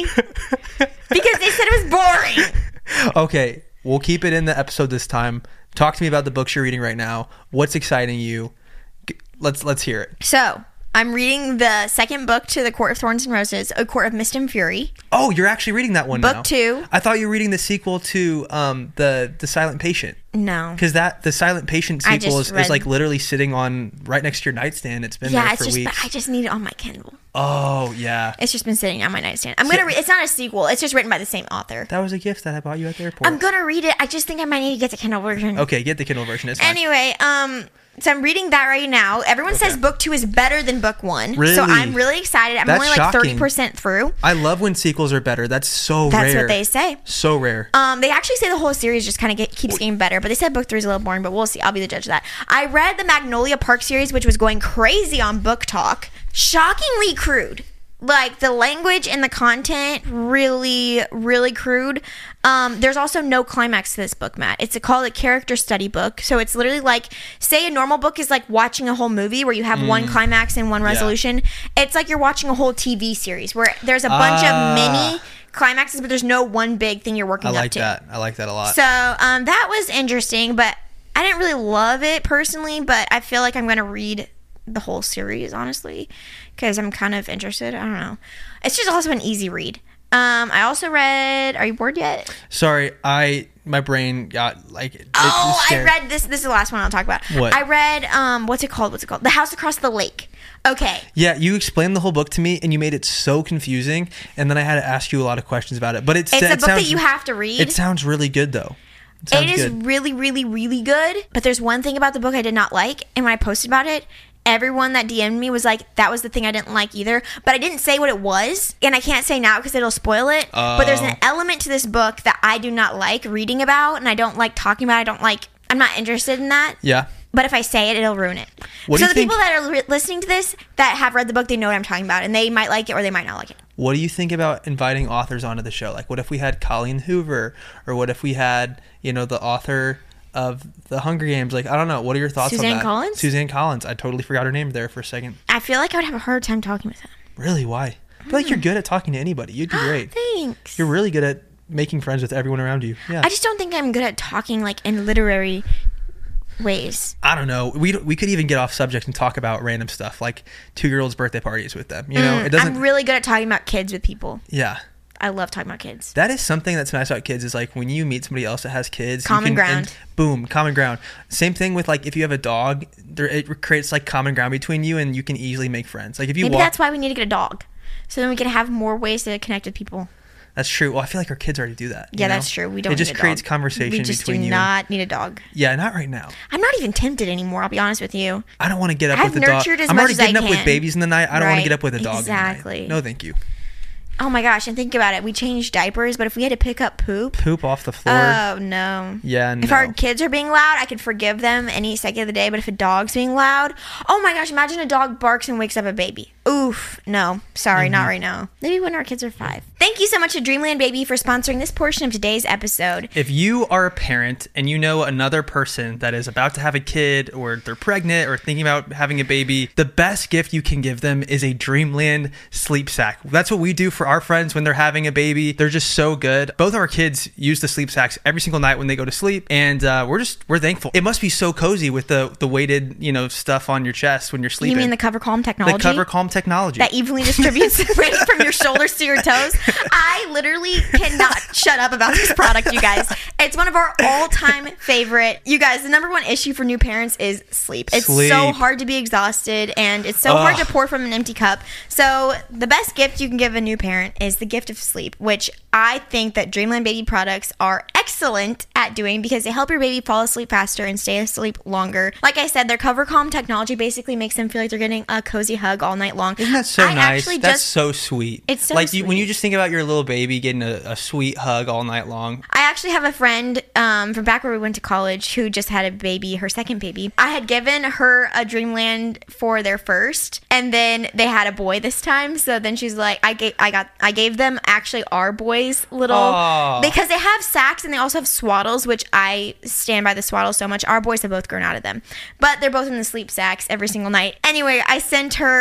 because they said it was boring. Okay, we'll keep it in the episode this time. Talk to me about the books you're reading right now. What's exciting you? G- Let's let's hear it. So I'm reading the second book to The Court of Thorns and Roses, A Court of Mist and Fury. Oh, you're actually reading that one Book now. two. I thought you were reading the sequel to um, the the Silent Patient. No. Because that the Silent Patient I sequel just is, read- is like literally sitting on right next to your nightstand. It's been Yeah, there it's for just, weeks. I just need it on my Kindle. Oh, yeah. It's just been sitting on my nightstand. I'm going to read, it's not a sequel. It's just written by the same author. That was a gift that I bought you at the airport. I'm going to read it. I just think I might need to get the Kindle version. Okay, get the Kindle version. It's fine. Anyway, um, so I'm reading that right now. Everyone Okay. says book two is better than book one. Really? So I'm really excited. I'm That's only like shocking. thirty percent through. I love when sequels are better. That's so That's rare. what they say. So rare. Um, they actually say the whole series just kind of get, keeps getting better, but they said book three is a little boring, but we'll see. I'll be the judge of that. I read the Magnolia Park series, which was going crazy on Book Talk. Shockingly crude. Like, the language and the content, really, really crude. Um, there's also no climax to this book, Matt. It's a, called a character study book. So it's literally like, say a normal book is like watching a whole movie where you have Mm. one climax and one resolution. It's like you're watching a whole T V series where there's a bunch Ah. of mini climaxes, but there's no one big thing you're working I up like to. that. I like that a lot. So um, that was interesting, but I didn't really love it personally, but I feel like I'm going to read the whole series, honestly, because I'm kind of interested. I don't know. It's just also an easy read. Um, I also read, are you bored yet? Sorry, I my brain got like. It, Oh, it's I scared. read this. This is the last one I'll talk about. What? I read, um, what's it called? What's it called? The House Across the Lake. Okay. Yeah, you explained the whole book to me, and you made it so confusing, and then I had to ask you a lot of questions about it. But it's It's it a book sounds, that you have to read. It sounds really good, though. It sounds It is good. really, really, really good. But there's one thing about the book I did not like. And when I posted about it, everyone that D M'd me was like, that was the thing I didn't like either. But I didn't say what it was. And I can't say now because it'll spoil it. But there's an Oh. element to this book that I do not like reading about. And I don't like talking about. I don't like, I'm not interested in that. Yeah. But if I say it, it'll ruin it. What do so you the people think- that are re- listening to this that have read the book, they know what I'm talking about. And they might like it or they might not like it. What do you think about inviting authors onto the show? Like, what if we had Colleen Hoover, or what if we had, you know, the author of the Hunger Games? Like, I don't know. What are your thoughts on Suzanne that? Collins? Suzanne Collins. I totally forgot her name there for a second. I feel like I would have a hard time talking with them. Really? Why? I feel like you're good at talking to anybody. You'd be great. Thanks. You're really good at making friends with everyone around you. Yeah. I just don't think I'm good at talking like in literary ways. I don't know. We we could even get off subject and talk about random stuff like two-year-olds' birthday parties with them. You know, Mm, it doesn't. I'm really good at talking about kids with people. yeah. I love talking about kids. That is something that's nice about kids is like when you meet somebody else that has kids. you Common can- ground. and boom, common ground. Same thing with like if you have a dog, there it creates like common ground between you and you can easily make friends. Like if you Maybe walk, that's why we need to get a dog. So then we can have more ways to connect with people. that's true. Well, I feel like our kids already do that. you Yeah, know? that's true. We don't It just need a creates dog. conversation We just between do you. not need a dog. And, yeah, not right now. I'm not even tempted anymore, I'll be honest with you. I don't want to get up I've with the dog. nurtured as I'm much already as I getting up with can. babies in the night. I don't want Right. to get up with a dog. in the night. Exactly. No, thank you. Oh my gosh, and think about it. We changed diapers, but if we had to pick up poop, Poop off the floor. oh no. yeah, no. If our kids are being loud, I could forgive them any second of the day. But if a dog's being loud, oh my gosh, imagine a dog barks and wakes up a baby. Oof, no. Sorry, Mm-hmm. not right now. Maybe when our kids are five. Thank you so much to Dreamland Baby for sponsoring this portion of today's episode. If you are a parent and you know another person that is about to have a kid or they're pregnant or thinking about having a baby, the best gift you can give them is a Dreamland sleep sack. That's what we do for our friends when they're having a baby. They're just so good. Both of our kids use the sleep sacks every single night when they go to sleep, and uh, we're just we're thankful. It must be so cozy with the the weighted, you know, stuff on your chest when you're sleeping. You mean the Cover Calm the technology? Cover Calm technology? that evenly distributes right from your shoulders to your toes. I literally cannot shut up about this product, you guys. It's one of our all-time favorite. You guys, the number one issue for new parents is sleep. It's Sleep. so hard to be exhausted, and it's so hard Ugh. to pour from an empty cup. So the best gift you can give a new parent is the gift of sleep, which I think that Dreamland Baby products are excellent at doing because they help your baby fall asleep faster and stay asleep longer. Like I said, their Cover Calm technology basically makes them feel like they're getting a cozy hug all night long. Isn't that so I nice? actually That's just- so sweet. It's so like you, when you sweet. just think about your little baby getting a, a sweet hug all night long. I actually have a friend um, from back where we went to college who just had a baby, her second baby. I had given her a Dreamland for their first, and then they had a boy this time. So then she's like, I gave, I got, I gave them actually our boys little Aw. because they have sacks and they also have swaddles, which I stand by the swaddles so much. Our boys have both grown out of them, but they're both in the sleep sacks every single night. Anyway, I sent her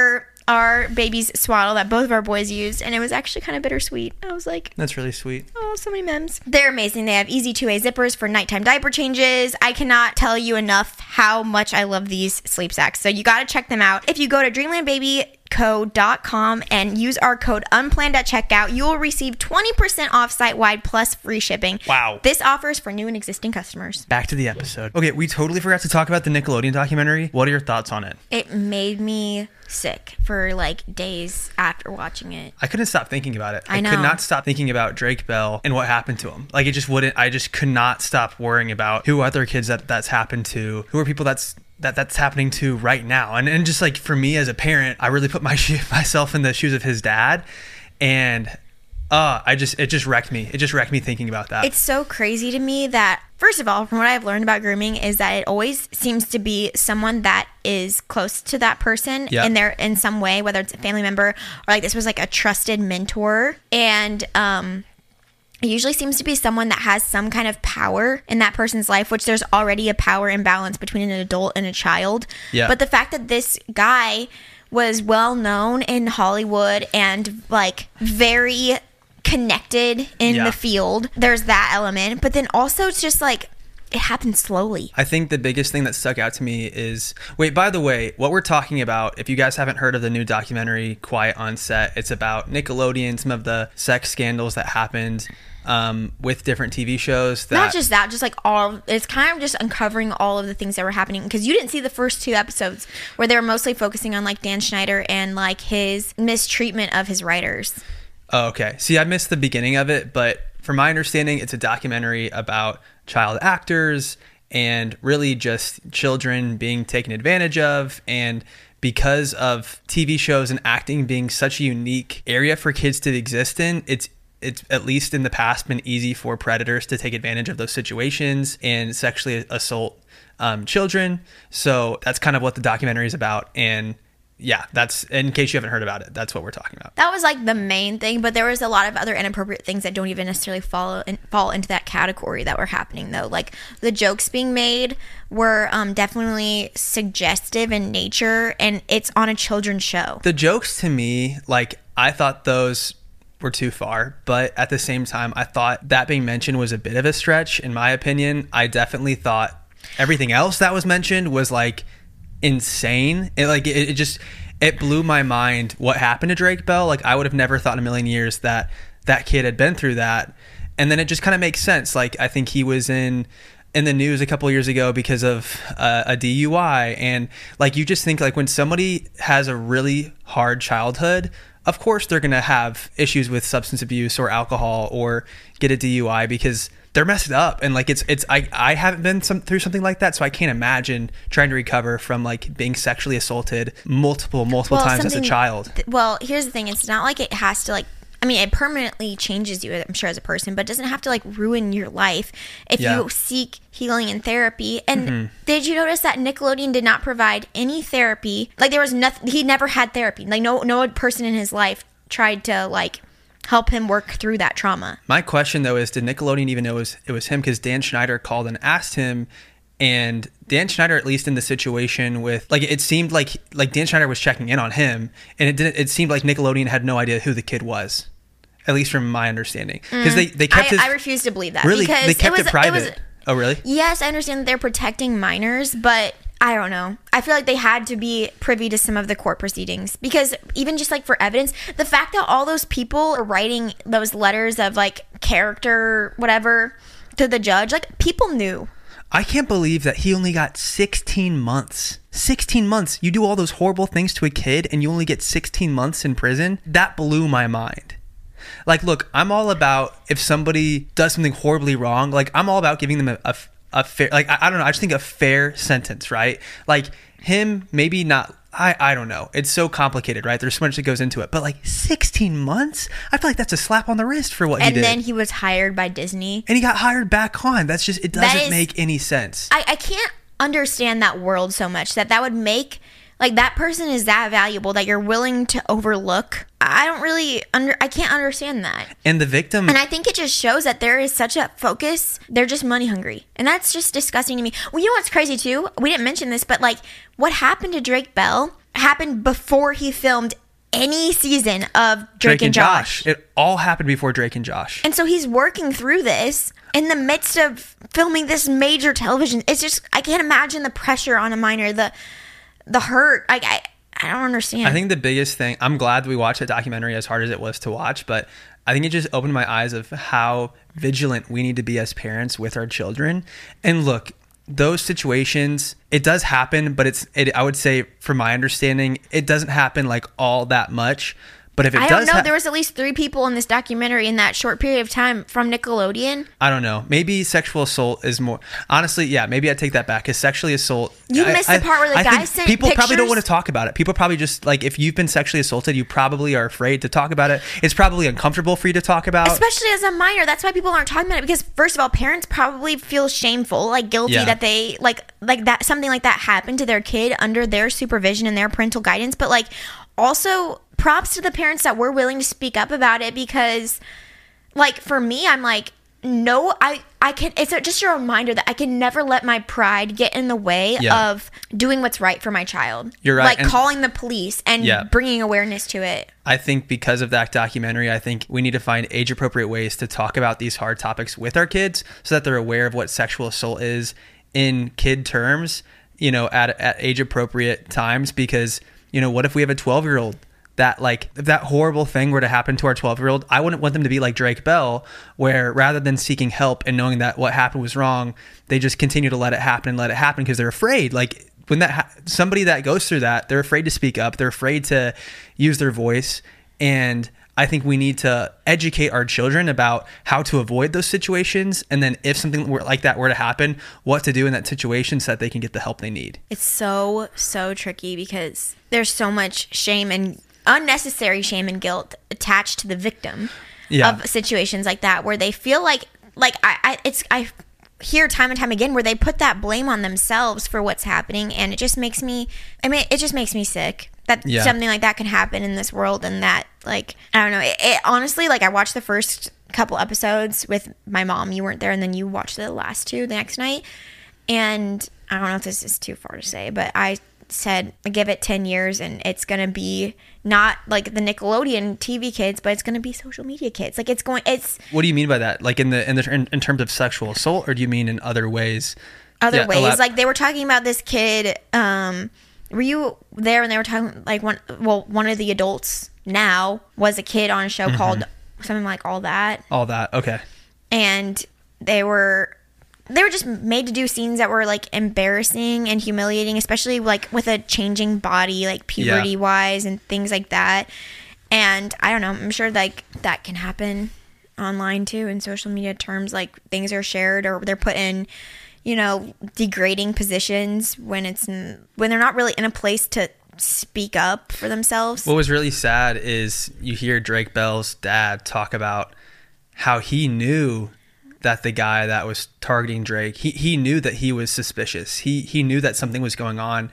our baby's swaddle that both of our boys used, and it was actually kind of bittersweet. I was like, That's really sweet. oh, so many memes. They're amazing. They have easy two-way zippers for nighttime diaper changes. I cannot tell you enough how much I love these sleep sacks. So you got to check them out. If you go to dreamland baby co dot com and use our code unplanned at checkout, you will receive twenty percent off site-wide plus free shipping. Wow. This offer is for new and existing customers. Back to the episode. Okay, we totally forgot to talk about the Nickelodeon documentary. What are your thoughts on it? It made me sick for like days after watching it. I couldn't stop thinking about it. I know. could not stop thinking about Drake Bell and what happened to him. Like, it just wouldn't, I just could not stop worrying about who other kids that that's happened to, who are people that's that that's happening to right now. And and just like for me as a parent, I really put my myself in the shoes of his dad, and uh I just it just wrecked me. It just wrecked me thinking about that. It's so crazy to me that, first of all, from what I've learned about grooming, is that it always seems to be someone that is close to that person Yeah. in their in some way, whether it's a family member or like this was like a trusted mentor. And um it usually seems to be someone that has some kind of power in that person's life, which there's already a power imbalance between an adult and a child. Yeah. But the fact that this guy was well known in Hollywood and like very connected in Yeah. the field, there's that element. But then also it's just like it happened slowly. I think the biggest thing that stuck out to me is, wait, by the way, what we're talking about, if you guys haven't heard of the new documentary, Quiet on Set, it's about Nickelodeon, some of the sex scandals that happened um, with different T V shows. That, Not just that, just like all, it's kind of just uncovering all of the things that were happening. Because you didn't see the first two episodes where they were mostly focusing on like Dan Schneider and like his mistreatment of his writers. Oh, okay. See, I missed the beginning of it, but from my understanding, it's a documentary about child actors and really just children being taken advantage of. And because of T V shows and acting being such a unique area for kids to exist in, it's it's at least in the past been easy for predators to take advantage of those situations and sexually assault um, children. So that's kind of what the documentary is about. And yeah, that's, in case you haven't heard about it, that's what we're talking about. That was like the main thing, but there was a lot of other inappropriate things that don't even necessarily follow in, fall into that category that were happening though. Like the jokes being made were um, definitely suggestive in nature, and it's on a children's show. The jokes to me, like, I thought those were too far, but at the same time, I thought that being mentioned was a bit of a stretch, in my opinion. I definitely thought everything else that was mentioned was like insane. It like it, it just it blew my mind what happened to Drake Bell. Like, I would have never thought in a million years that that kid had been through that. And then it just kind of makes sense. Like, I think he was in in the news a couple years ago because of uh, a D U I, and like, you just think like when somebody has a really hard childhood, of course they're going to have issues with substance abuse or alcohol or get a D U I because they're messed up. And like, it's, it's, I, I haven't been some, through something like that. So I can't imagine trying to recover from like being sexually assaulted multiple, multiple Well, times as a something- child. th- well, here's the thing. It's not like it has to like, I mean, it permanently changes you, I'm sure, as a person, but it doesn't have to like ruin your life if Yeah. you seek healing and therapy. And Mm-hmm. did you notice that Nickelodeon did not provide any therapy? Like, there was nothing, he never had therapy. Like, no, no person in his life tried to like help him work through that trauma. My question though is, did Nickelodeon even know it was, it was him? Because Dan Schneider called and asked him, and Dan Schneider, at least in the situation with, like, it seemed like like Dan Schneider was checking in on him, and it didn't. It seemed like Nickelodeon had no idea who the kid was, at least from my understanding, because they they kept I, his I refuse to believe that. really because they kept it, it, was, private. It was, Oh, really? yes, I understand that they're protecting minors, but I don't know. I feel like they had to be privy to some of the court proceedings, because even just like for evidence, the fact that all those people are writing those letters of like character, whatever, to the judge, like, people knew. I can't believe that he only got sixteen months. sixteen months. You do all those horrible things to a kid and you only get sixteen months in prison? That blew my mind. Like, look, I'm all about, if somebody does something horribly wrong, like, I'm all about giving them a, a, a fair, like, I, I don't know, I just think a fair sentence, right? Like, him, maybe not, I, I don't know. It's so complicated, right? There's so much that goes into it. But like sixteen months? I feel like that's a slap on the wrist for what he And did. then he was hired by Disney. And he got hired back on. That's just, it That doesn't is- make any sense. I, I can't understand that world so much that that would make, like, that person is that valuable that you're willing to overlook. I don't really under I can't understand that. And the victim, And I think it just shows that there is such a focus. They're just money hungry. And that's just disgusting to me. Well, you know what's crazy too? We didn't mention this, but like, what happened to Drake Bell happened before he filmed any season of Drake, Drake and, and Josh. Josh. It all happened before Drake and Josh. And so he's working through this in the midst of filming this major television. It's just, I can't imagine the pressure on a minor, the the hurt. I, I, I don't understand. I think the biggest thing, I'm glad that we watched that documentary as hard as it was to watch, but I think it just opened my eyes of how vigilant we need to be as parents with our children. And look, those situations, it does happen, but it's, it, I would say from my understanding, it doesn't happen like all that much. But if it I does, don't know. Ha- there was at least three people in this documentary in that short period of time from Nickelodeon. I don't know. Maybe sexual assault is more. Honestly, yeah. Maybe I take that back. Because sexually assault. You I, missed I, the part where the I guy think sent people pictures. probably don't want to talk about it. People probably just like if you've been sexually assaulted, you probably are afraid to talk about it. It's probably uncomfortable for you to talk about, especially as a minor. That's why people aren't talking about it. Because first of all, parents probably feel shameful, like guilty Yeah. that they like like that something like that happened to their kid under their supervision and their parental guidance. But like also, props to the parents that were willing to speak up about it, because like for me, I'm like, no, I I can, it's just a reminder that I can never let my pride get in the way Yeah. of doing what's right for my child. You're right. Like And- calling the police and Yeah. bringing awareness to it. I think because of that documentary, I think we need to find age appropriate ways to talk about these hard topics with our kids so that they're aware of what sexual assault is in kid terms, you know, at, at age appropriate times. Because, you know, what if we have a twelve year old that like if that horrible thing were to happen to our twelve year old, I wouldn't want them to be like Drake Bell, where rather than seeking help and knowing that what happened was wrong, they just continue to let it happen and let it happen because they're afraid. Like when that ha- somebody that goes through that, they're afraid to speak up. They're afraid to use their voice. And I think we need to educate our children about how to avoid those situations. And then if something were, like that were to happen, what to do in that situation so that they can get the help they need. It's so, so tricky because there's so much shame and unnecessary shame and guilt attached to the victim Yeah. of situations like that, where they feel like, like I, I, it's, I hear time and time again where they put that blame on themselves for what's happening. And it just makes me, I mean, it just makes me sick that Yeah. something like that can happen in this world. And that, like, I don't know, it, it honestly, like I watched the first couple episodes with my mom. You weren't there. And then you watched the last two the next night. And I don't know if this is too far to say, but I said, give it ten years and it's going to be not like the Nickelodeon T V kids, but it's going to be social media kids. Like it's going, it's What do you mean by that? Like in the in the in, in terms of sexual assault, or do you mean in other ways? other Yeah, ways. elab- Like they were talking about this kid. Um, were you there when they were talking, like one, well, one of the adults now was a kid on a show Mm-hmm. called something like All That. All that. Okay. And they were they were just made to do scenes that were like embarrassing and humiliating, especially like with a changing body, like puberty Yeah. wise and things like that. And I don't know, I'm sure like that can happen online too in social media terms, like things are shared or they're put in, you know, degrading positions when it's n- when they're not really in a place to speak up for themselves. What was really sad is you hear Drake Bell's dad talk about how he knew that the guy that was targeting Drake, he, he knew that he was suspicious. He he knew that something was going on.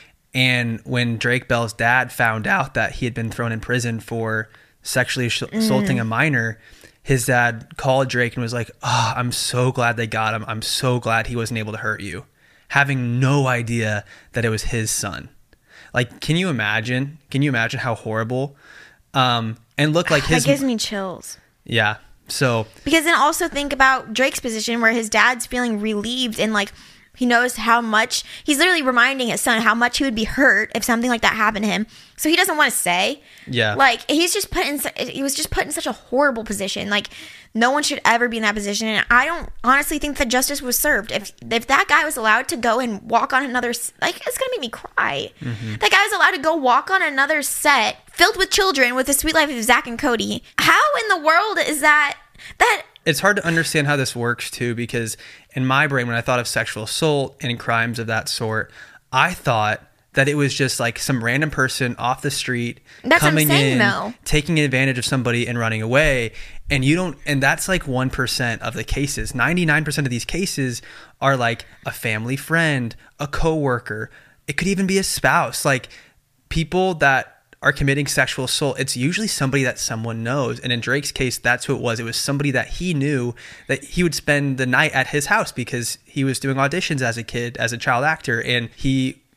And when Drake Bell's dad found out that he had been thrown in prison for sexually sh- assaulting a minor, his dad called Drake and was like, oh, I'm so glad they got him. I'm so glad he wasn't able to hurt you. Having no idea that it was his son. Like, can you imagine? Can you imagine how horrible? Um, and look like his... That gives me chills. Yeah. So... Because then also think about Drake's position where his dad's feeling relieved and like he knows how much, he's literally reminding his son how much he would be hurt if something like that happened to him. So he doesn't want to say. Yeah. Like he's just put in, su- he was just put in such a horrible position. Like no one should ever be in that position. And I don't honestly think that justice was served. If if that guy was allowed to go and walk on another, s- like it's going to make me cry. Mm-hmm. That guy was allowed to go walk on another set filled with children with the sweet life of Zach and Cody. How in the world is that, that, It's hard to understand how this works too, because in my brain, when I thought of sexual assault and crimes of that sort, I thought that it was just like some random person off the street That's what I'm coming saying, in, though. taking advantage of somebody and running away. And you don't, and that's like one percent of the cases. ninety-nine percent of these cases are like a family friend, a coworker. It could even be a spouse. Like people that are committing sexual assault, it's usually somebody that someone knows. And in Drake's case, that's who it was. It was somebody that he knew that he would spend the night at his house because he was doing auditions as a kid, as a child actor. And he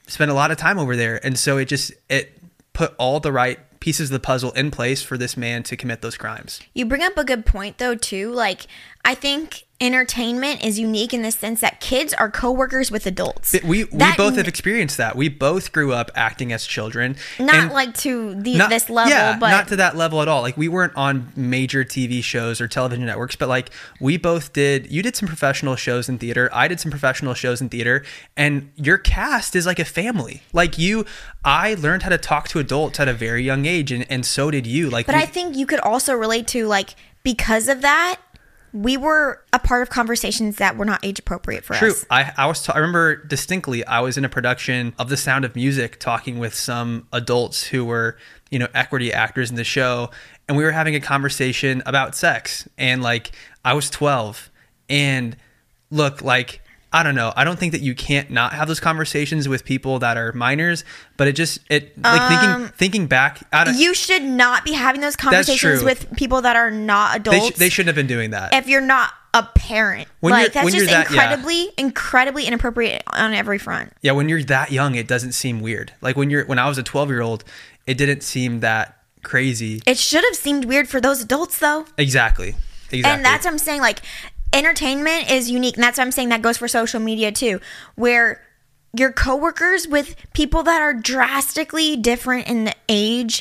spent a lot of time over there. And so it just, it put all the right pieces of the puzzle in place for this man to commit those crimes. You bring up a good point though too. Like, I think entertainment is unique in the sense that kids are coworkers with adults. We we That both n- have experienced that. We both grew up acting as children. Not and like to the, not- this level, yeah, but not to that level at all. Like, we weren't on major T V shows or television networks, but like we both did. You did some professional shows in theater. I did some professional shows in theater, and your cast is like a family. Like you, I learned how to talk to adults at a very young age, and, and so did you. Like, But we, I think you could also relate to, like, because of that, we were a part of conversations that were not age appropriate for True. us. I, I was. T- I remember distinctly. I was in a production of The Sound of Music, talking with some adults who were, you know, equity actors in the show, and we were having a conversation about sex. And like, I was twelve, and look, like, I don't know. I don't think that you can't not have those conversations with people that are minors, but it just it like Um, thinking thinking back. Out of, You should not be having those conversations true. with people that are not they adults sh- they shouldn't have been doing that. if you're not a parent. When like, you're- that's when just you're that- yeah. incredibly, incredibly inappropriate on every front. Yeah, when you're that young, it doesn't seem weird. Like when you're when I was a twelve year old, it didn't seem that crazy. It should have seemed weird for those adults, though. Exactly. Exactly. And that's what I'm saying. Like, entertainment is unique. And that's what I'm saying. That goes for social media, too, where you're coworkers with people that are drastically different in the age.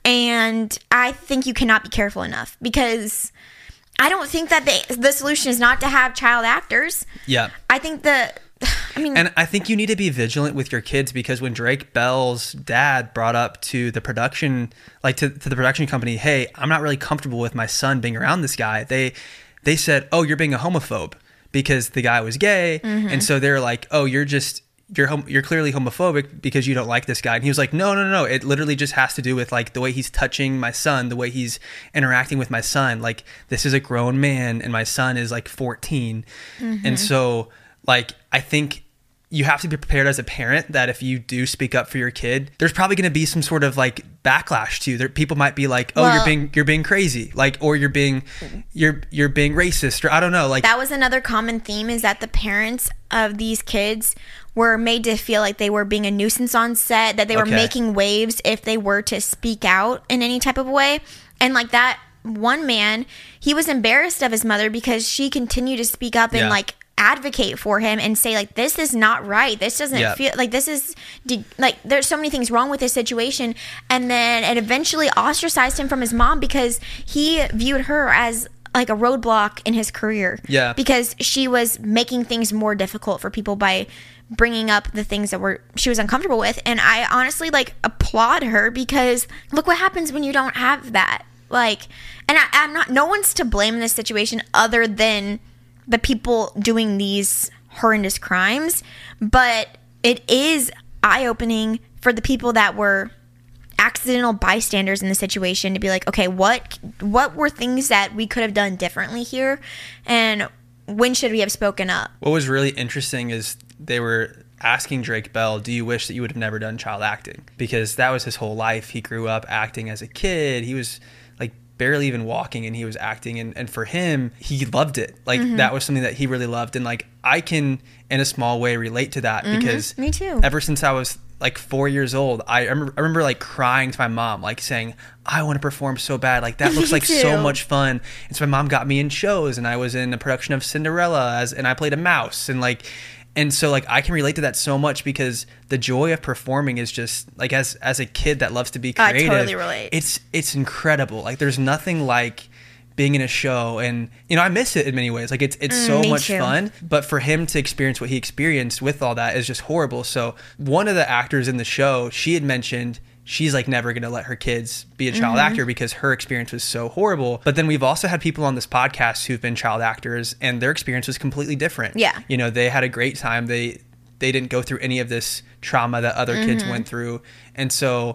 And I think you cannot be careful enough, because I don't think that the, the solution is not to have child actors. Yeah. I think the, I mean, And I think you need to be vigilant with your kids, because when Drake Bell's dad brought up to the production, like to, to the production company, hey, I'm not really comfortable with my son being around this guy. They they said, oh, you're being a homophobe because the guy was gay. Mm-hmm. And so they're like, oh, you're just, you're hom- you're clearly homophobic because you don't like this guy. And he was like, no, no, no, no. It literally just has to do with like the way he's touching my son, the way he's interacting with my son. Like, this is a grown man and my son is like fourteen. Mm-hmm. And so like, I think you have to be prepared as a parent that if you do speak up for your kid, there's probably going to be some sort of like backlash to you. There, people might be like, "Oh, Well- you're being you're being crazy," like, or you're being you're you're being racist, or I don't know, like that was another common theme, is that the parents of these kids were made to feel like they were being a nuisance on set, that they were Okay. making waves if they were to speak out in any type of way. And like that one man, he was embarrassed of his mother because she continued to speak up and Yeah. like advocate for him and say like, this is not right, this doesn't Yeah. feel like, this is de- like, there's so many things wrong with this situation. And then it eventually ostracized him from his mom because he viewed her as like a roadblock in his career. Yeah. Because she was making things more difficult for people by bringing up the things that were she was uncomfortable with. And I honestly like applaud her, because look what happens when you don't have that. Like, and I, I'm not, no one's to blame in this situation other than the people doing these horrendous crimes, but it is eye-opening for the people that were accidental bystanders in the situation to be like, okay, what what were things that we could have done differently here, and when should we have spoken up? what was really interesting is they were asking Drake Bell, do you wish that you would have never done child acting? Because that was his whole life. He grew up acting as a kid. He was like barely even walking and he was acting, and, and for him, he loved it. Like Mm-hmm. that was something that he really loved, and like I can in a small way relate to that, because Me too. ever since I was like four years old, I remember, I remember like crying to my mom, like saying, I want to perform so bad. Like that looks Me like so too. much fun. And so my mom got me in shows, and I was in a production of Cinderella as, and I played a mouse, and like, and so like I can relate to that so much, because the joy of performing is just like, as as a kid that loves to be I creative, totally relate. it's it's incredible. Like there's nothing like being in a show, and you know I miss it in many ways. Like it's it's Mm, so me much too. fun, but for him to experience what he experienced with all that is just horrible. So one of the actors in the show, she had mentioned she's like never going to let her kids be a child Mm-hmm. actor because her experience was so horrible. But then we've also had people on this podcast who've been child actors, and their experience was completely different. Yeah. You know, they had a great time. They they didn't go through any of this trauma that other kids Mm-hmm. went through. And so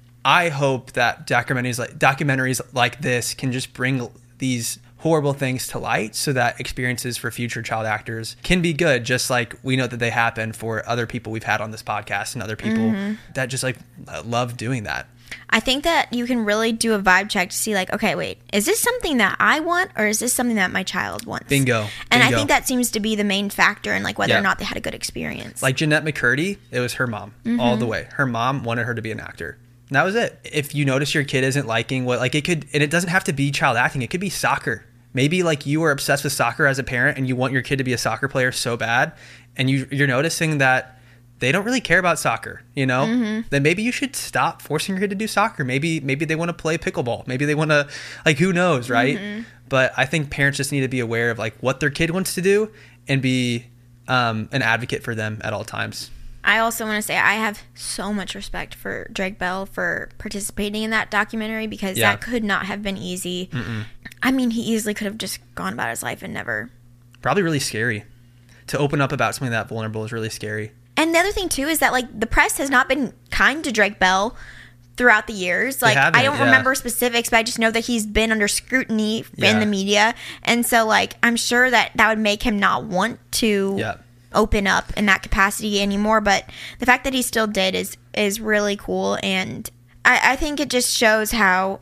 I hope that documentaries like documentaries like this can just bring these horrible things to light, so that experiences for future child actors can be good, just like we know that they happen for other people we've had on this podcast and other people Mm-hmm. that just like love doing that. I think that you can really do a vibe check to see like, okay, wait, is this something that I want or is this something that my child wants? Bingo. And Bingo. I think that seems to be the main factor in like whether Yeah. or not they had a good experience. Like Jeanette McCurdy, it was her mom Mm-hmm. all the way. Her mom wanted her to be an actor. And that was it. If you notice your kid isn't liking what, like it could, and it doesn't have to be child acting. It could be soccer. Maybe like you are obsessed with soccer as a parent and you want your kid to be a soccer player so bad. And you, you're noticing that they don't really care about soccer, you know, Mm-hmm. then maybe you should stop forcing your kid to do soccer. Maybe, maybe they want to play pickleball. Maybe they want to, like, who knows, right? Mm-hmm. But I think parents just need to be aware of like what their kid wants to do and be um, an advocate for them at all times. I also want to say I have so much respect for Drake Bell for participating in that documentary because Yeah. that could not have been easy. Mm-mm. I mean, he easily could have just gone about his life and never. Probably really scary. To open up about something that vulnerable is really scary. And the other thing too is that like the press has not been kind to Drake Bell throughout the years. Like haven't, I don't yeah. remember specifics, but I just know that he's been under scrutiny Yeah. in the media, and so like I'm sure that that would make him not want to Yeah. open up in that capacity anymore. But the fact that he still did is is really cool, and I, I think it just shows how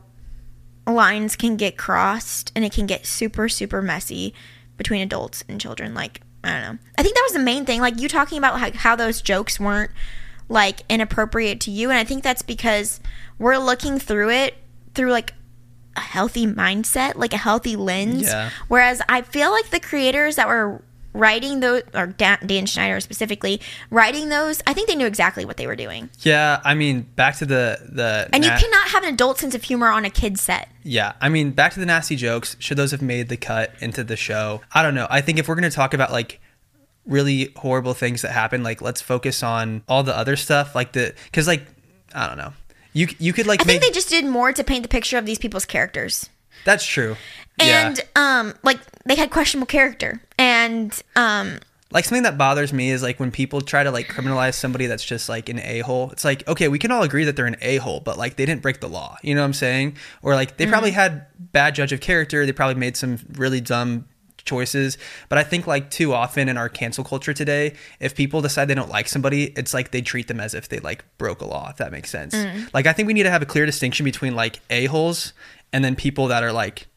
lines can get crossed and it can get super super messy between adults and children. Like I don't know. I think that was the main thing. Like you talking about how, how those jokes weren't like inappropriate to you, and I think that's because we're looking through it through like a healthy mindset, like a healthy lens. Yeah. Whereas I feel like the creators that were writing those, or Dan, Dan Schneider specifically, writing those, I think they knew exactly what they were doing. Yeah, I mean, back to the the And you na- cannot have an adult sense of humor on a kid's set. Yeah, I mean, back to the nasty jokes. Should those have made the cut into the show? I don't know. I think if we're going to talk about like really horrible things that happen, like let's focus on all the other stuff, like the because like I don't know. You you could like I think make they just did more to paint the picture of these people's characters. that's true. And yeah. um like they had questionable character. And um Like something that bothers me is like when people try to like criminalize somebody that's just like an a-hole. It's like, okay, we can all agree that they're an a-hole, but like they didn't break the law. You know what I'm saying? Or like they Mm-hmm. probably had bad judge of character. They probably made some really dumb choices. But I think like too often in our cancel culture today, if people decide they don't like somebody, it's like they treat them as if they like broke a law, if that makes sense. Mm. Like I think we need to have a clear distinction between like a-holes and then people that are like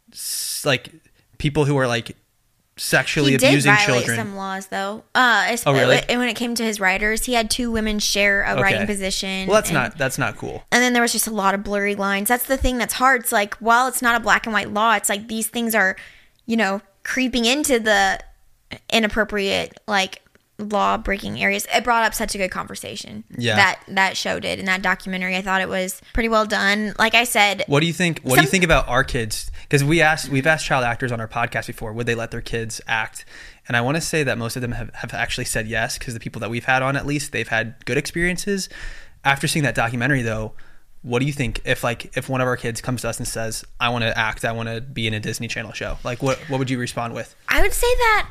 s- like people who are like sexually he did abusing violate children. some laws though. Uh es- Oh, really? And when it came to his writers, he had two women share a Okay. writing position. Well, that's and- not that's not cool. And then there was just a lot of blurry lines. That's the thing that's hard. It's like, while it's not a black and white law, it's like these things are, you know, creeping into the inappropriate, like, law breaking areas. It brought up such a good conversation. Yeah. That that show did in that documentary. I thought it was pretty well done. Like I said, What do you think? What do you Some- think about our kids? Because we asked, we've asked child actors on our podcast before, would they let their kids act? And I want to say that most of them have, have actually said yes, because the people that we've had on, at least, they've had good experiences. After seeing that documentary, though, what do you think if like if one of our kids comes to us and says, "I want to act, I want to be in a Disney Channel show"? Like, what what would you respond with? I would say that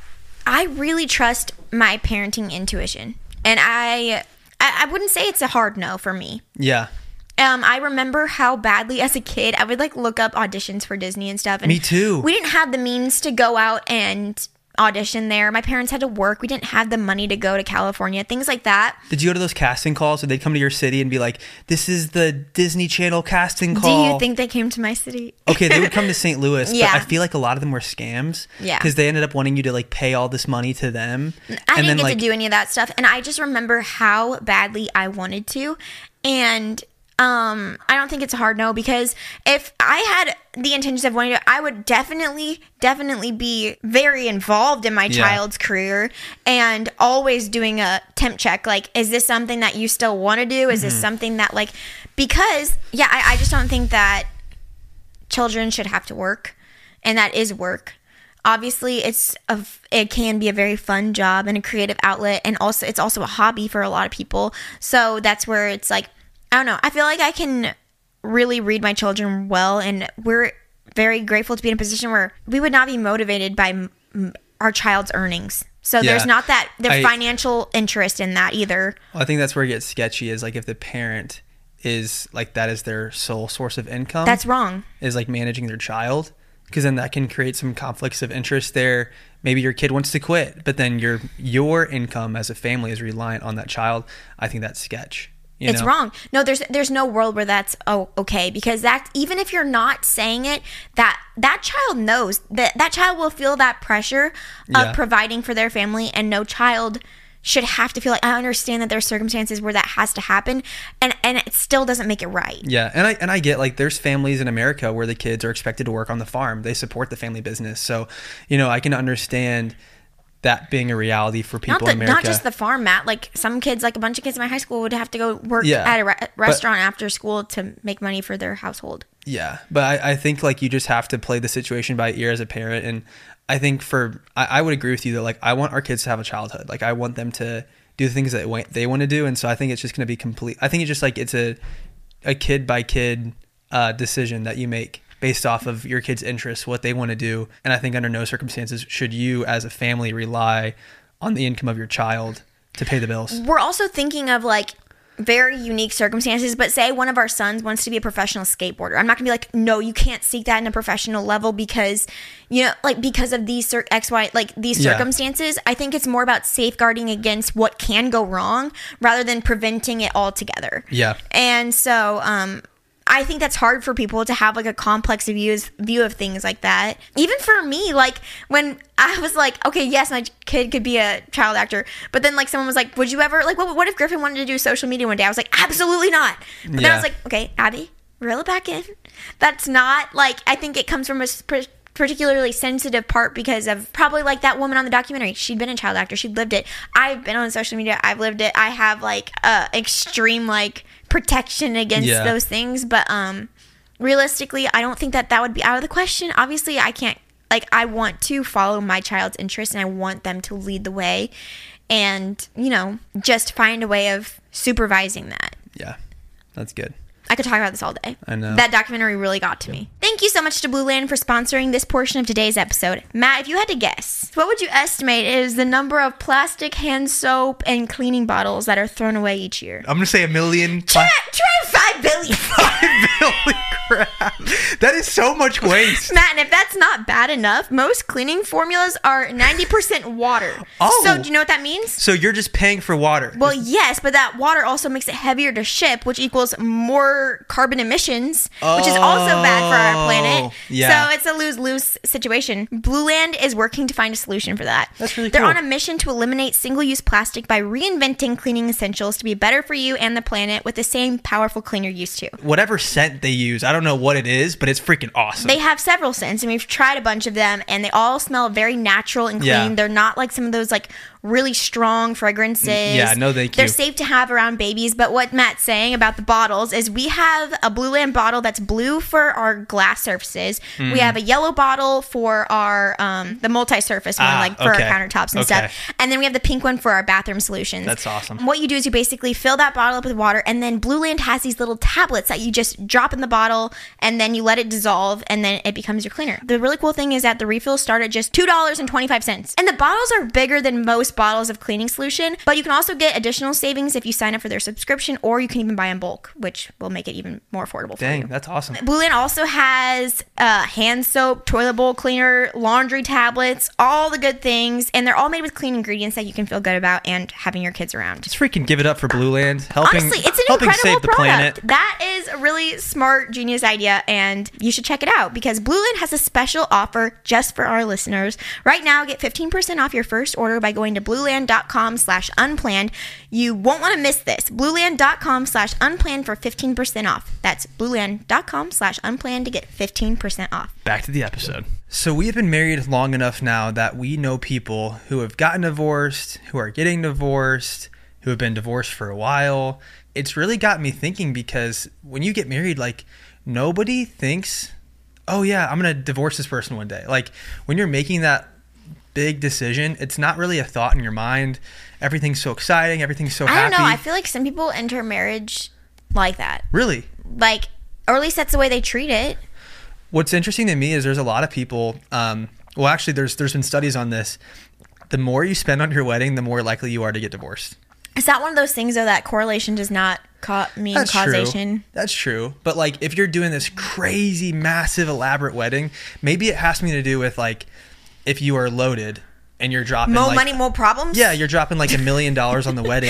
I really trust my parenting intuition. And I I, I wouldn't say it's a hard no for me. Yeah, Um, I remember how badly as a kid I would like look up auditions for Disney and stuff. And Me too. We didn't have the means to go out and audition there. My parents had to work. We didn't have the money to go to California. Things like that. did you go to those casting calls? Or they'd come to your city and be like, "This is the Disney Channel casting Do call"? you think they came to my city? Okay, they would come to Saint Louis, Yeah. but I feel like a lot of them were scams. Yeah. Because they ended up wanting you to like pay all this money to them. I and didn't then get like to do any of that stuff, and I just remember how badly I wanted to. And um, I don't think it's a hard no, because if I had the intentions of wanting to, I would definitely, definitely be very involved in my Yeah. child's career and always doing a temp check. Like, is this something that you still want to do? Is this Mm-hmm. something that like, because yeah, I, I just don't think that children should have to work, and that is work. Obviously, it's a, it can be a very fun job and a creative outlet, and also it's also a hobby for a lot of people. So that's where it's like, I don't know. I feel like I can really read my children well, and we're very grateful to be in a position where we would not be motivated by m- m- our child's earnings. So Yeah. there's not that the I- financial interest in that either. I think that's where it gets sketchy. Is like if the parent is like that is their sole source of income. That's wrong. is like managing their child, because then that can create some conflicts of interest there. Maybe your kid wants to quit, but then your your income as a family is reliant on that child. I think that's sketch. You it's know? wrong. No, there's there's no world where that's oh, okay, because that, even if you're not saying it, that that child knows that that child will feel that pressure of Yeah. providing for their family, and no child should have to feel like, I understand that there's circumstances where that has to happen, and and it still doesn't make it right. Yeah, and I and I get, like, there's families in America where the kids are expected to work on the farm. They support the family business. So, you know, I can understand that being a reality for people Not the, in America. not just the farm, Matt. Like, some kids, like a bunch of kids in my high school would have to go work Yeah, at a re- but- restaurant after school to make money for their household. Yeah, but I, I think, like, you just have to play the situation by ear as a parent. And I think for, I, I would agree with you that, like, I want our kids to have a childhood. Like, I want them to do the things that wa- they want to do. And so I think it's just going to be complete. I think it's just like, it's a, a kid by kid uh, decision that you make based off of your kid's interests, what they want to do. And I think under no circumstances should you as a family rely on the income of your child to pay the bills. We're also thinking of, like, very unique circumstances, but say one of our sons wants to be a professional skateboarder. I'm not gonna be like, no, you can't seek that in a professional level because, you know, like, because of these cir- X, Y, like these Yeah. circumstances. I think it's more about safeguarding against what can go wrong rather than preventing it altogether. Yeah. And so, um, I think that's hard for people to have, like, a complex views view of things like that. Even for me, like, when I was like, okay, yes, my kid could be a child actor, but then, like, someone was like, would you ever, like, what, what if Griffin wanted to do social media one day? I was like, absolutely not. But then I Yeah. was like, okay, Abby, reel it back in. That's not, like, I think it comes from a sp- particularly sensitive part because of probably, like, that woman on the documentary. She'd been a child actor. She'd lived it. I've been on social media. I've lived it. I have, like, uh, extreme, like, protection against Yeah. those things. But um, realistically, I don't think that that would be out of the question. Obviously, I can't, like, I want to follow my child's interests and I want them to lead the way and, you know, just find a way of supervising that. Yeah, that's good. I could talk about this all day. I know. That documentary really got to me. Thank you so much to Blue Land for sponsoring this portion of today's episode. Matt, if you had to guess, what would you estimate is the number of plastic hand soap and cleaning bottles that are thrown away each year? I'm going to say a million. Try, try five billion. Holy crap. That is so much waste. Matt, and if that's not bad enough, most cleaning formulas are ninety percent water. Oh. So do you know what that means? So you're just paying for water. Well, yes, but that water also makes it heavier to ship, which equals more carbon emissions, which is also bad for our planet. Yeah. So it's a lose-lose situation. Blue Land is working to find a solution for that. That's really They're cool. on a mission to eliminate single-use plastic by reinventing cleaning essentials to be better for you and the planet with the same powerful clean you're used to. Whatever scent they use, I don't know what it is, but it's freaking awesome. They have several scents, and we've tried a bunch of them, and they all smell very natural and clean. Yeah. They're not like some of those, like, really strong fragrances. Yeah, no thank They're you. safe to have around babies. But what Matt's saying about the bottles is we have a Blue Land bottle that's blue for our glass surfaces. Mm. We have a yellow bottle for our um, the multi-surface one, Ah, like for okay. our countertops and Okay. stuff. And then we have the pink one for our bathroom solutions. That's awesome. What you do is you basically fill that bottle up with water, and then Blue Land has these little tablets that you just drop in the bottle, and then you let it dissolve, and then it becomes your cleaner. The really cool thing is that the refills start at just two dollars and twenty-five cents. And the bottles are bigger than most bottles of cleaning solution, but you can also get additional savings if you sign up for their subscription, or you can even buy in bulk, which will make it even more affordable for Dang, you. that's awesome. Blue Land also has uh, hand soap, toilet bowl cleaner, laundry tablets, all the good things, and they're all made with clean ingredients that you can feel good about and having your kids around. Just freaking give it up for Blue Land, helping, Honestly, it's an helping incredible save the product. planet. That is a really smart, genius idea, and you should check it out because Blue Land has a special offer just for our listeners. Right now, get fifteen percent off your first order by going to blueland.com slash unplanned. You won't want to miss this. blueland.com slash unplanned for fifteen percent off. That's blueland.com slash unplanned to get fifteen percent off. Back to the episode. So we have been married long enough now that we know people who have gotten divorced, who are getting divorced, who have been divorced for a while. It's really got me thinking because when you get married, like, nobody thinks, oh yeah, I'm going to divorce this person one day. Like, when you're making that big decision, it's not really a thought in your mind. Everything's so exciting. Everything's so I happy. don't know. I feel like some people enter marriage like that. Really? Like, or at least that's the way they treat it. What's interesting to me is there's a lot of people, um, well, actually, there's there's been studies on this. The more you spend on your wedding, the more likely you are to get divorced. Is that one of those things, though, that correlation does not ca- mean That's causation? true. That's true. But, like, if you're doing this crazy, massive, elaborate wedding, maybe it has something to do with, like, if you are loaded and you're dropping, More like, money, more problems? yeah, you're dropping like a million dollars on the wedding.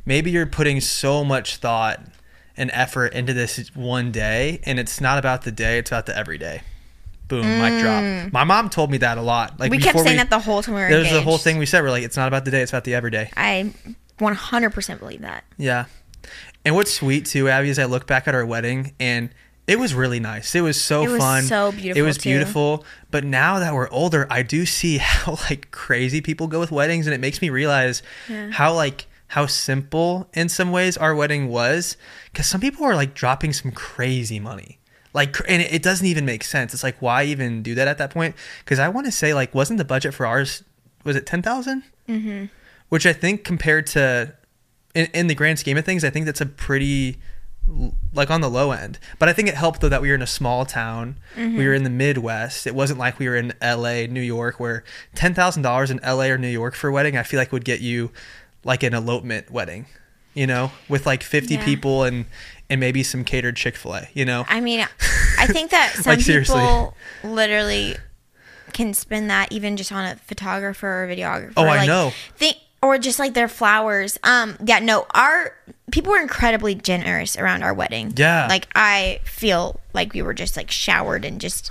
maybe you're putting so much thought and effort into this one day, and it's not about the day, it's about the everyday. Boom, mm. mic drop. My mom told me that a lot. Like we kept saying we, that the whole time we were There's engaged. the whole thing we said. We're like, it's not about the day, it's about the everyday. I one hundred percent believe that. Yeah. And what's sweet too, Abby, is I look back at our wedding, and it was really nice. It was so it was fun. so beautiful. It was too. beautiful. But now that we're older, I do see how like crazy people go with weddings, and it makes me realize yeah. how like how simple in some ways our wedding was, because some people are like dropping some crazy money. Like, and it doesn't even make sense. It's like, why even do that at that point? Because I want to say, like, wasn't the budget for ours, was it ten thousand dollars? Mm-hmm. Which I think compared to, in, in the grand scheme of things, I think that's a pretty, like, on the low end. But I think it helped, though, that we were in a small town. Mm-hmm. We were in the Midwest. It wasn't like we were in L A, New York, where ten thousand dollars in L A or New York for a wedding, I feel like would get you, like, an elopement wedding, you know, with, like, fifty yeah. people and... and maybe some catered Chick-fil-A, you know? I mean, I think that some like, seriously. people literally can spend that even just on a photographer or videographer. Oh, like, I know. Think, or just like their flowers. Um, yeah, no, our people were incredibly generous around our wedding. Yeah. Like, I feel like we were just like showered and just